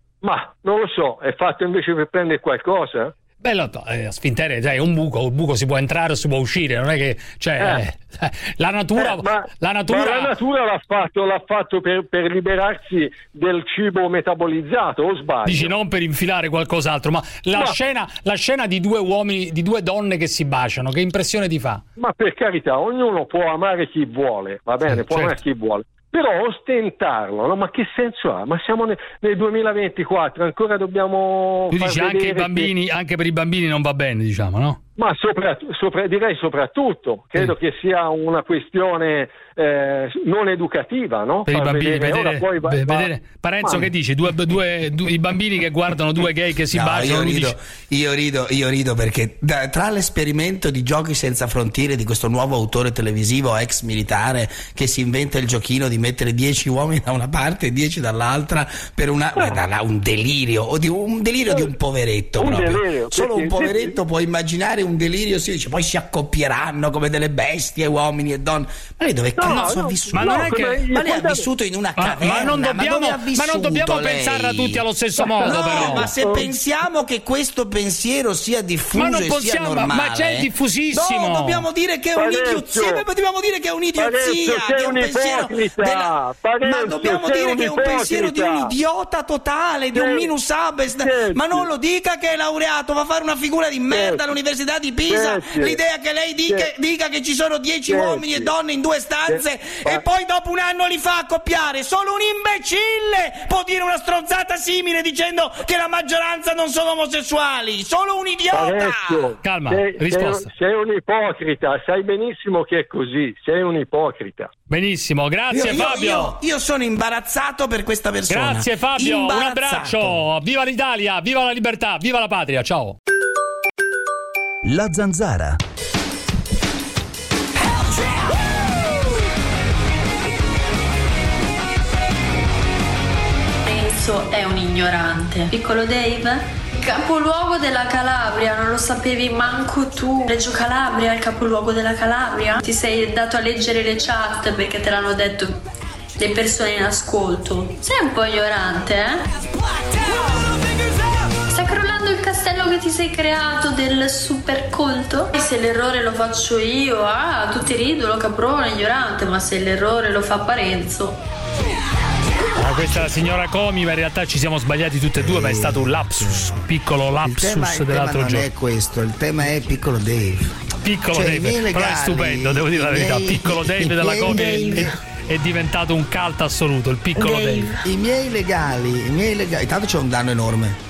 Ma non lo so, è fatto invece per prendere qualcosa? Bello, eh, sfintere, sai, è un buco, il buco si può entrare o si può uscire, non è che, cioè, eh, la natura, Eh, ma, la natura, ma la natura l'ha fatto, l'ha fatto per, per liberarsi del cibo metabolizzato, o sbaglio? dici non per infilare qualcos'altro, ma la Ma- scena, la scena di due uomini, di due donne che si baciano, che impressione ti fa? Ma per carità, ognuno può amare chi vuole, va bene, Sì, può certo. amare chi vuole. Però ostentarlo, no? Ma che senso ha? Ma siamo ne- nel duemilaventiquattro, ancora dobbiamo Tu far dici anche i vedere che- bambini, anche per i bambini non va bene, diciamo, no? Ma sopra, sopra- direi soprattutto, credo che sia una questione eh, non educativa, no? Per i Far bambini, vedere, vedere, ora poi va- ve- va- vedere- Parenzo Ma- che dici? Due, due- due- i bambini che guardano due gay che si No, baciano, io lui rido, dice- io rido, io rido perché da- tra l'esperimento di Giochi senza frontiere di questo nuovo autore televisivo ex militare che si inventa il giochino di mettere dieci uomini da una parte e dieci dall'altra per una guarda là, un delirio o di un delirio di un poveretto Un proprio. delirio, Solo perché- un poveretto può immaginare un delirio, si dice poi si accoppieranno come delle bestie uomini e donne. Ma lei dove No, cazzo no, ha vissuto? ma non è come- che- Ma lei ha guardate- vissuto in una Ma- caverna, ma non dobbiamo, dove ha ma vissuto non dobbiamo lei? pensarla tutti allo stesso modo, No, però. ma se pensiamo che questo pensiero sia diffuso Ma non e sia possiamo- ma- normale, ma c'è diffusissimo. No, dobbiamo dire che è Parenzo, un'idiozia, ma dobbiamo dire che è un'idiozia, Parenzo, che sei è un un pensiero ipocrita, della- Parenzo, ma dobbiamo sei dire un che è un pensiero di un ipocrita. idiota totale, di un Sì. minus abest, Sì. ma non lo dica che è laureato, va a fare una figura di merda Sì. all'università di Pisa, Sì. l'idea che lei dica, Sì. dica che ci sono dieci Sì. uomini e donne in due stanze Sì. e poi dopo un anno li fa accoppiare, solo un imbecille può dire una stronzata simile dicendo che la maggioranza non sono omosessuali, solo un idiota. Parenzo, Calma, sei, risposta. Sei, sei un ipocrita, sai benissimo che è così, sei un ipocrita. Benissimo, grazie Io, io- Fabio. io- io sono imbarazzato per questa persona. Grazie Fabio, un Imbarazzato. abbraccio. Viva l'Italia, viva la libertà, viva la patria. Ciao. La Zanzara. Renzo è un ignorante. Piccolo Dave? Capoluogo della Calabria, non lo sapevi manco tu. Reggio Calabria è il capoluogo della Calabria? Ti sei dato a leggere le chat perché te l'hanno detto le persone in ascolto. Sei un po' ignorante, eh? Sta crollando il castello che ti sei creato del super colto? E se l'errore lo faccio io, ah, tutti ridono, caprone, ignorante, ma se l'errore lo fa Parenzo. Ah, questa è la signora Comi, ma in realtà ci siamo sbagliati tutte e due, ma è stato un lapsus, un piccolo Il tema, lapsus il tema dell'altro non giorno. è questo, il tema è Piccolo Dave. Piccolo Cioè, i Dave, miei però è legali, stupendo, devo dire la i verità. miei- Piccolo Dave i della miei Comi Dave. è, è diventato un cult assoluto, il piccolo Dave. I miei legali, i miei legali, intanto c'è un danno enorme.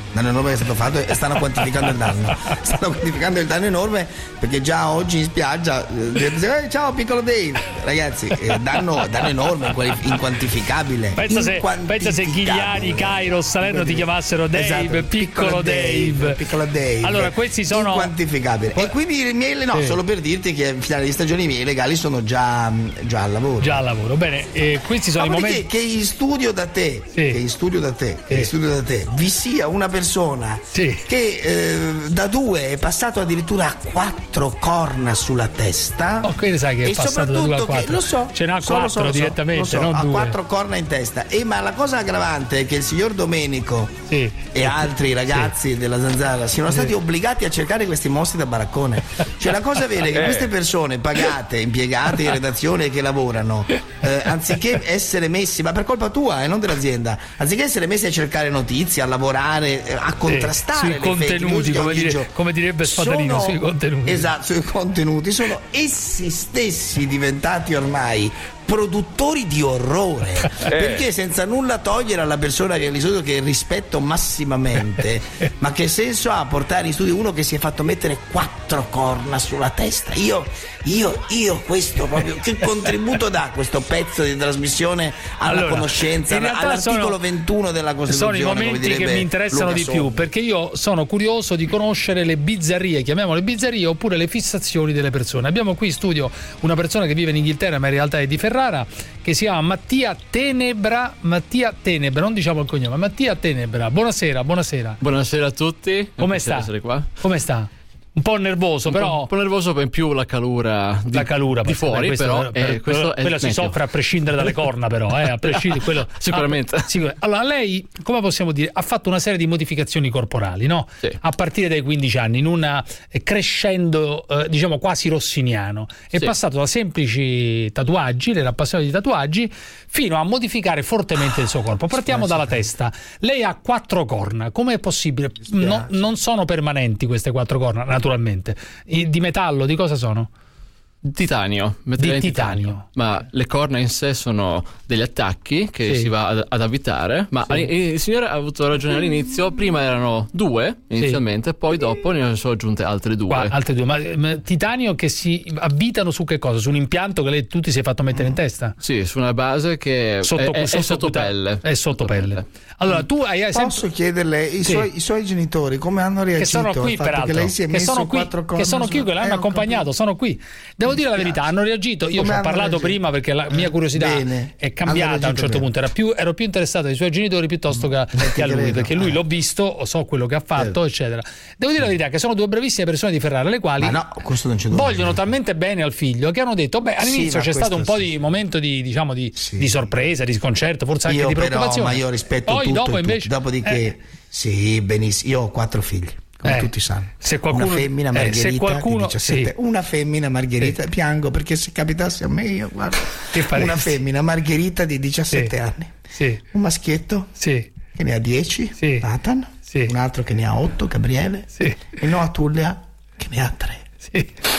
danno enorme che è stato fatto e stanno quantificando il danno. Stanno quantificando il danno enorme perché già oggi in spiaggia eh, ciao piccolo Dave, ragazzi, eh, danno, danno enorme, inquantificabile. Pensa se, pensa se Ghigliani, Cairo, Salerno ti chiamassero Dave, esatto, piccolo, piccolo Dave. Dave. Piccolo Dave. Allora questi sono inquantificabili. E quindi i miei, no, sì. solo per dirti che in finale di stagione i miei legali sono già, già al lavoro. Già al lavoro. Bene, eh, questi sono ma i momenti che, che in studio da te, sì. che in studio da te, che in studio da te vi sia una persona sì. che eh, da due è passato addirittura a quattro corna sulla testa. Oh, quindi sai che è e passato da due a quattro. Che, lo so, ce n'ha quattro so, direttamente, so, non ha due. quattro corna in testa. E ma la cosa aggravante è che il signor Domenico sì. e altri ragazzi sì. della Zanzara siano stati sì. obbligati a cercare questi mostri da baraccone. Cioè la cosa vera è che queste persone pagate, impiegate in redazione che lavorano, eh, anziché essere messi, ma per colpa tua e eh, non dell'azienda, anziché essere messi a cercare notizie, a lavorare, eh, a contrastare sui le contenuti, come, dire, come direbbe Spadalino, sono, sui contenuti. Esatto, sui contenuti, sono essi stessi diventati ormai produttori di orrore, eh. perché senza nulla togliere alla persona che di solito che rispetto massimamente, ma che senso ha portare in studio uno che si è fatto mettere quattro corna sulla testa? Io, io, io questo proprio, che contributo dà questo pezzo di trasmissione alla allora, conoscenza, all'articolo sono, ventuno della Costituzione? Sono i momenti che mi interessano Luca di più, perché io sono curioso di conoscere le bizzarrie, chiamiamole bizzarrie, oppure le fissazioni delle persone. Abbiamo qui in studio una persona che vive in Inghilterra, ma in realtà è di Ferrara, che si chiama Mattia Tenebra. Mattia Tenebra, non diciamo il cognome, Mattia Tenebra. Buonasera, buonasera. Buonasera a tutti. Come sta? Essere qua. Come sta? Un po' nervoso, un però. Po', un po' nervoso, per in più la calura di, la calura, di fuori, questo, però. Per, eh, questo quella è si soffre a prescindere dalle corna, però. Eh, a prescindere, quello, Sicuramente. Ah, sicur- allora, lei, come possiamo dire, ha fatto una serie di modificazioni corporali, no? Sì. A partire dai quindici anni, in una eh, crescendo, eh, diciamo, quasi rossiniano. È sì. passato da semplici tatuaggi, l'era appassionato di tatuaggi, fino a modificare fortemente il suo corpo. Partiamo dalla testa. Lei ha quattro corna. Com'è possibile? No, non sono permanenti queste quattro corna, naturalmente. Di metallo, di cosa sono? Titanio, di titanio. titanio. Ma le corna in sé sono degli attacchi che sì. si va ad, ad avvitare. Ma sì. il signore ha avuto ragione all'inizio. Prima erano due inizialmente, sì. poi dopo ne sono aggiunte altre due. Qua, altre due. Ma, ma titanio che si avvitano su che cosa? Su un impianto che lei, tu ti sei fatto mettere in testa? Sì, su una base che sotto, è, è, sotto, è sotto pelle. È sotto pelle. Allora tu hai sempre... Posso chiederle i, sì. suoi, i suoi genitori come hanno reagito? Che sono qui, peraltro. Che lei si è che messo sono qui, quattro corna che sono qui, che l'hanno accompagnato, sono qui. Devo dire la verità, hanno reagito. Io ci ho parlato reagito? prima perché la mia curiosità bene. è cambiata a un certo bene. punto. Era più, ero più interessato ai suoi genitori piuttosto che, che a lui, credo. perché lui l'ho visto, so quello che ha fatto, eh. eccetera. Devo dire la verità che sono due bravissime persone di Ferrara, le quali no, vogliono talmente bene al figlio che hanno detto: beh, all'inizio sì, c'è stato un po' di momento di, diciamo, di, sì. di sorpresa, di sconcerto, forse anche io di però, preoccupazione. Ma io rispetto Poi tutto, dopo tutto. invece Dopodiché, eh. sì, benissimo. Io ho quattro figli. Come eh, tutti sanno, se qualcuno, una femmina Margherita eh, se qualcuno, di diciassette, sì. una femmina Margherita, sì. piango perché se capitasse a me io guarda, che una femmina Margherita di diciassette sì. anni, sì. un maschietto sì. che ne ha dieci, sì. Nathan, sì. un altro che ne ha otto, Gabriele, sì. e Noah Tullia che ne ha tre, sì.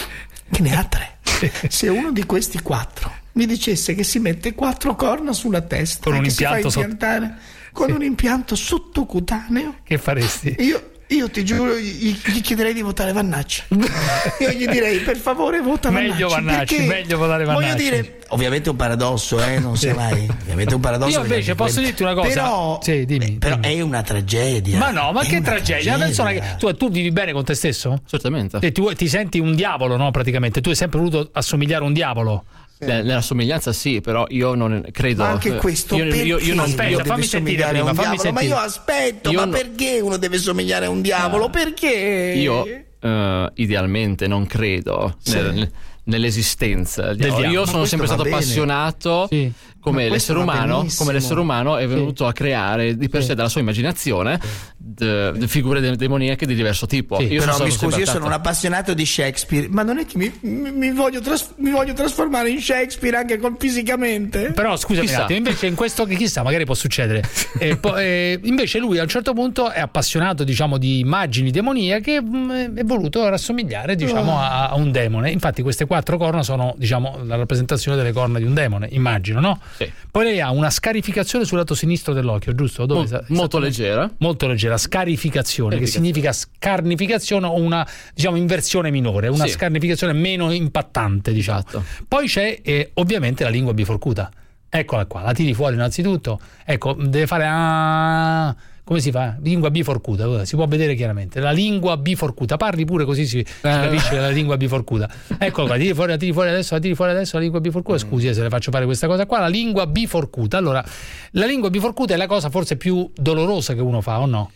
che ne ha tre. Sì. Se uno di questi quattro mi dicesse che si mette quattro corna sulla testa con un che impianto si fa impiantare sotto... con sì. un impianto sottocutaneo, che faresti? Io Io ti giuro, gli, gli chiederei di votare Vannacci. Io gli direi, per favore, vota Vannacci. Meglio Vannacci, meglio votare Vannacci. Voglio dire, ovviamente è un paradosso, eh, non sai mai. Ovviamente è un paradosso. Io invece posso dirti una cosa. Però, sì, dimmi, beh, però dimmi. è una tragedia. Ma no, ma è che tragedia? tragedia. Una persona che tu, tu vivi bene con te stesso? Certamente. E tu ti senti un diavolo, no? Praticamente. Tu hai sempre voluto assomigliare a un diavolo. Nella somiglianza sì, però io non credo. Ma anche questo io, perché? io, io non aspetta, io fammi sentire prima, fammi sentire. Ma io aspetto, io ma no... perché uno deve somigliare a un diavolo? Ah. Perché? Io uh, idealmente non credo sì. nel, nell'esistenza del diavolo. Io sono sempre stato bene. appassionato sì. come l'essere umano, come l'essere umano è venuto sì. a creare di per sé dalla sua immaginazione de, de figure de, demoniache di diverso tipo. Sì, io però sono mi scusi, io stato... sono un appassionato di Shakespeare, ma non è che mi, mi, mi, voglio, tras, mi voglio trasformare in Shakespeare anche con, fisicamente? Però scusami un attimo, invece in questo chissà, magari può succedere. e po- e invece lui a un certo punto è appassionato, diciamo, di immagini demoniache, mh, è voluto rassomigliare, diciamo, oh. a, a un demone. Infatti queste quattro quattro corna sono, diciamo, la rappresentazione delle corna di un demone, immagino, no? Sì. Poi lei ha una scarificazione sul lato sinistro dell'occhio, giusto? Dove Mol, molto leggera. Molto leggera, scarificazione, che significa scarnificazione o una, diciamo, inversione minore, una sì. scarnificazione meno impattante, diciamo. Esatto. Poi c'è eh, ovviamente la lingua biforcuta. Eccola qua, la tiri fuori innanzitutto. Ecco, deve fare ah, come si fa? Lingua biforcuta, si può vedere chiaramente. La lingua biforcuta, parli pure così si, si capisce che la lingua biforcuta. Eccola qua, tiri fuori, la tiri fuori adesso, la tiri fuori adesso la lingua biforcuta. Scusi se le faccio fare questa cosa qua, la lingua biforcuta. Allora, la lingua biforcuta è la cosa forse più dolorosa che uno fa, o no?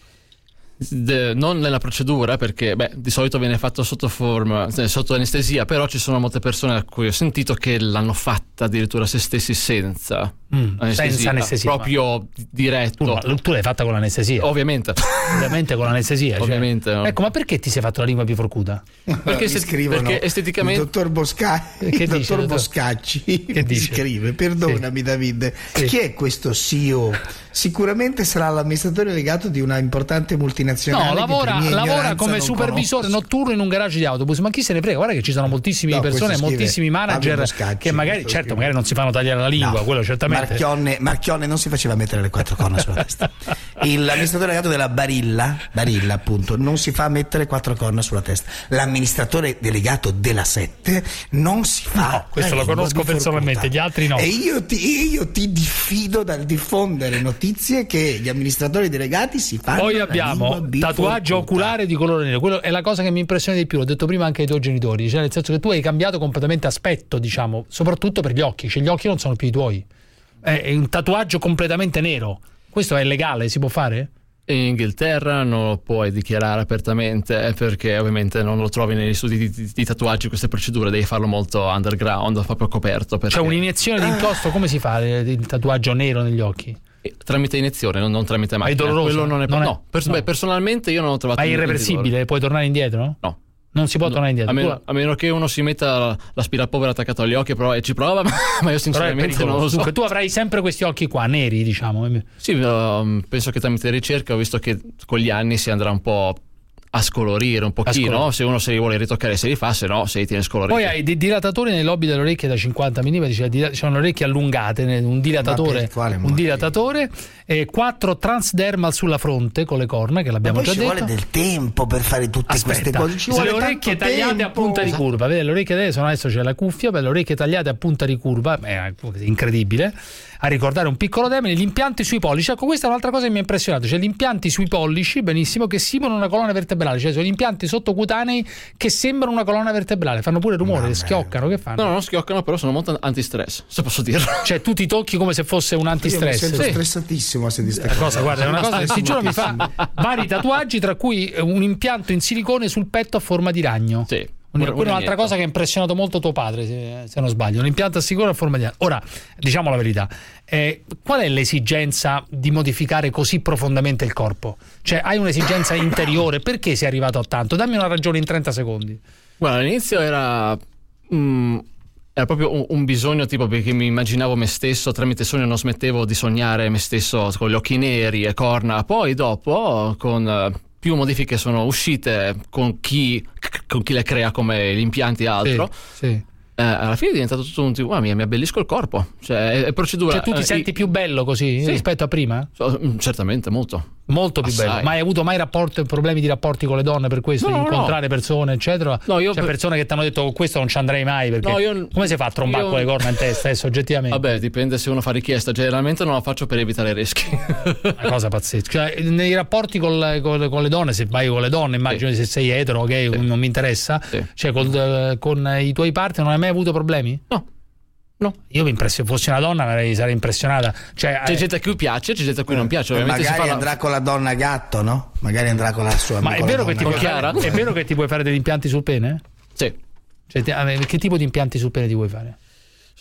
De, non nella procedura, perché beh, di solito viene fatto sotto forma, sotto anestesia, però ci sono molte persone a cui ho sentito che l'hanno fatta addirittura se stessi senza mm, anestesia, senza anestesia, proprio diretto. Tu, tu l'hai fatta con l'anestesia, ovviamente, ovviamente con l'anestesia, ovviamente. Cioè. No. Ecco, ma perché ti sei fatto la lingua biforcuta? Perché, se, perché esteticamente il dottor, Bosca... il che dottor dice, Boscacci che dice? scrive: perdonami sì. David, sì. Chi è questo C E O? Sicuramente sarà l'amministratore legato di una importante multinazionale. No, lavora, lavora come supervisore conosco. notturno in un garage di autobus. Ma chi se ne frega? Guarda che ci sono moltissime no, persone, moltissimi manager Boscacci, che magari, certo, scrive. magari non si fanno tagliare la lingua, no. quello certamente. Marchionne, Marchionne non si faceva mettere le quattro corna sulla testa. L'amministratore legato della Barilla, Barilla appunto, non si fa mettere quattro corna sulla testa. L'amministratore delegato della Sette non si fa. No, questo lo conosco personalmente, gli altri no. E io ti, io ti diffido dal diffondere notizie che gli amministratori delegati si fanno. Poi abbiamo tatuaggio oculare di colore nero, quello è la cosa che mi impressiona di più, l'ho detto prima anche ai tuoi genitori, cioè nel senso che tu hai cambiato completamente aspetto, diciamo, soprattutto per gli occhi, cioè gli occhi non sono più i tuoi, è un tatuaggio completamente nero. Questo è legale, si può fare? In Inghilterra non lo puoi dichiarare apertamente perché ovviamente non lo trovi negli studi di, di, di tatuaggi, queste procedure devi farlo molto underground, proprio coperto. Perché... C'è un'iniezione di inchiostro, come si fa il tatuaggio nero negli occhi? Tramite iniezione, non, non tramite macchina. È doloroso? Quello non è, non è... No, pers- no. Beh, personalmente io non ho trovato. Ma è irreversibile? Puoi tornare indietro? No. Non si può no, tornare indietro. A meno, a meno che uno si metta l'aspirapolvere attaccato agli occhi e ci prova, ma io sinceramente non lo so. Dunque, tu avrai sempre questi occhi qua, neri, diciamo. Sì, um, penso che tramite ricerca ho visto che con gli anni si andrà un po' a scolorire un pochino, scolorire. Se uno se li vuole ritoccare se li fa, se no se li tiene scoloriti. Poi hai dei dilatatori nei lobi delle orecchie da cinquanta millimetri, cioè sono le orecchie allungate, un dilatatore, un dilatatore e quattro transdermal sulla fronte con le corna, che l'abbiamo già detto. Ci vuole del tempo per fare tutte Aspetta, queste cose, ci vuole le orecchie tagliate tempo. a punta di curva, vedi, le orecchie adesso, adesso c'è la cuffia, per le orecchie tagliate a punta di curva, è incredibile, a ricordare un piccolo demone. Gli impianti sui pollici, ecco, questa è un'altra cosa che mi ha impressionato, cioè gli impianti sui pollici, benissimo, che simulano una colonna vertebrale, cioè sono gli impianti sottocutanei che sembrano una colonna vertebrale, fanno pure rumore, no, schioccano, che fanno? No, non schioccano, però sono molto antistress, se posso dirlo. Cioè tu ti tocchi come se fosse un antistress. Io mi sento sì. stressatissimo a sentire questa cosa, guarda, è una cosa che si giuro mi fa vari tatuaggi, tra cui un impianto in silicone sul petto a forma di ragno. Sì. Quella è un'altra cosa che ha impressionato molto tuo padre, se, se non sbaglio, un impianto sicuro a forma di ragno. Ora, diciamo la verità, eh, qual è l'esigenza di modificare così profondamente il corpo? Cioè, hai un'esigenza interiore, perché sei arrivato a tanto? Dammi una ragione in trenta secondi. Guarda, all'inizio era... Mm, era proprio un, un bisogno, tipo, perché mi immaginavo me stesso, tramite sogno non smettevo di sognare me stesso con gli occhi neri e corna. Poi dopo, con... più modifiche sono uscite con chi, con chi le crea come gli impianti e altro, sì, sì. Eh, alla fine è diventato tutto un tipo, ah, mi, mi abbellisco il corpo, cioè è, è procedura. Cioè tu ti eh, senti eh, più bello così, sì, rispetto a prima? Certamente, molto. Molto più Assai. bello. Ma hai avuto mai rapporti, problemi di rapporti con le donne per questo? No, di incontrare no. persone, eccetera? No, io C'è per... persone che ti hanno detto questo non ci andrei mai, perché no, io... come si fa a trombare io... con le corna in testa adesso, oggettivamente? Vabbè, dipende se uno fa richiesta. Generalmente non la faccio per evitare rischi. Una cosa pazzesca. Cioè, nei rapporti con, con, con le donne, se vai con le donne, immagino sì. se sei etero, ok, sì. non mi interessa. Sì. Cioè, col, con i tuoi partner non hai mai avuto problemi? No. No. Io mi impressiono, fossi una donna sarei, sarei impressionata. Cioè, c'è gente a cui piace, c'è gente a cui non piace. Ovviamente magari si fa andrà la... con la donna gatto, no? Magari andrà con la sua. Ma è vero, che ti puoi fare, è vero che ti puoi fare degli impianti sul pene? Sì. Cioè, che tipo di impianti sul pene ti vuoi fare?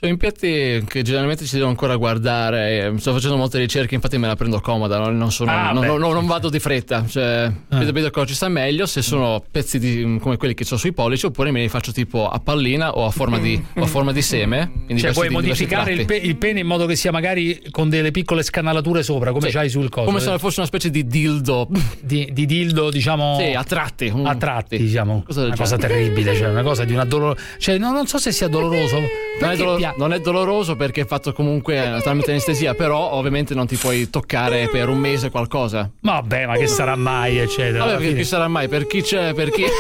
Sono impianti che generalmente ci devo ancora guardare. Sto facendo molte ricerche, infatti me la prendo comoda. Non, sono, ah, non, non, non vado di fretta. Cioè, ah. vedo, vedo cosa ci sta meglio. Se sono pezzi di, come quelli che ho sui pollici, oppure me li faccio tipo a pallina o a forma di, o a forma di seme. Cioè, puoi modificare il, pe- il pene in modo che sia magari con delle piccole scanalature sopra, come sì. c'hai sul coso. Come se fosse una specie di dildo. Di, di dildo, diciamo. Sì, a tratti. Un... A tratti, diciamo. Cosa una cosa terribile, cioè una cosa di una dolore. Cioè, no, non so se sia doloroso. Non è, dolor- non è doloroso perché è fatto comunque tramite anestesia, però ovviamente non ti puoi toccare per un mese qualcosa. Vabbè, ma che sarà mai, eccetera. Vabbè, per chi sarà mai? Per chi c'è, per chi.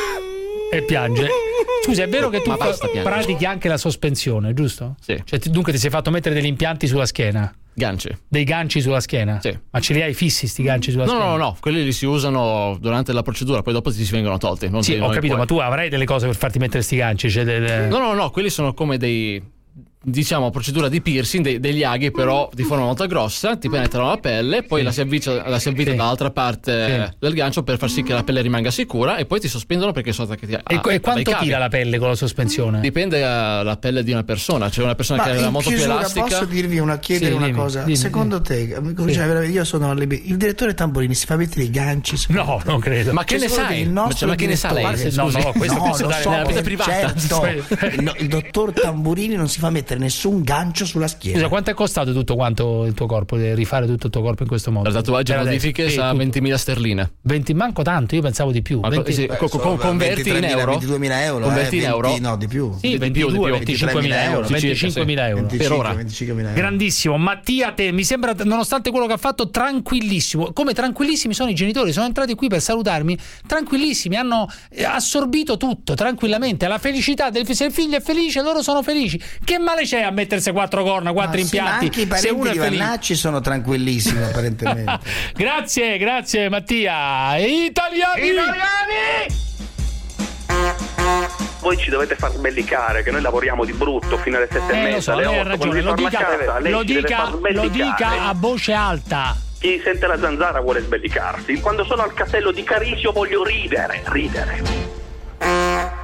E piange. Scusa, è vero che tu pratichi anche la sospensione, giusto? Sì. Cioè, ti, dunque ti sei fatto mettere degli impianti sulla schiena? Ganci. Dei ganci sulla schiena? Sì. Ma ce li hai fissi sti ganci sulla no, schiena? No, no, no, quelli li si usano durante la procedura, poi dopo ti si vengono tolti. Non sì, ho capito, puoi. Ma tu avrai delle cose per farti mettere sti ganci? Cioè delle... No, no, no, quelli sono come dei... diciamo procedura di piercing, de- degli aghi però di forma molto grossa, ti penetrano la pelle, poi sì. la si avvicina, la si avvita sì. dall'altra parte sì. del gancio per far sì che la pelle rimanga sicura, e poi ti sospendono perché sono attaccati a, e, a, e quanto tira la pelle con la sospensione? Dipende dalla pelle di una persona. C'è una persona Ma che è molto più elastica. Posso dirvi una chiedere sì, una dimmi, cosa dimmi, secondo dimmi. te sì. io sono alle... il direttore Tamburini si fa mettere i ganci? No, non credo. Ma che ne sai? Il nostro ma che ne sai? No, no, questo no, penso dare so nella vita privata. Certo. no, il dottor Tamburini non si fa mettere nessun gancio sulla schiena. Scusa, quanto è costato tutto quanto il tuo corpo, rifare tutto il tuo corpo in questo modo? Il tatuaggio e modifiche sa ventimila sterline. venti manco tanto, io pensavo di più. venti Sì, Beh, co- co- converti in euro? ventiduemila euro. Converti eh, in euro? venti, no, di più. Sì, ventidue, venticinquemila euro. venticinquemila euro. Per ora. venticinquemila euro. Grandissimo. Mattia, te mi sembra, nonostante quello che ha fatto, tranquillissimo. Come tranquillissimi sono i genitori, sono entrati qui per salutarmi, tranquillissimi, hanno assorbito tutto tranquillamente. La felicità del se il figlio è felice, loro sono felici. Che male c'è a mettersi quattro corna, quattro Sì, impianti? anche i parenti di Vannacci sono tranquillissimi apparentemente. Grazie, grazie Mattia. Italiani! Italiani! Voi ci dovete far sbellicare che noi lavoriamo di brutto fino alle sette eh, e mezza, so, alle lei otto. ha ragione, lo dica, casa, lo, dica, lo dica a voce alta. Chi sente la zanzara vuole sbellicarsi. Quando sono al castello di Carisio voglio ridere, ridere.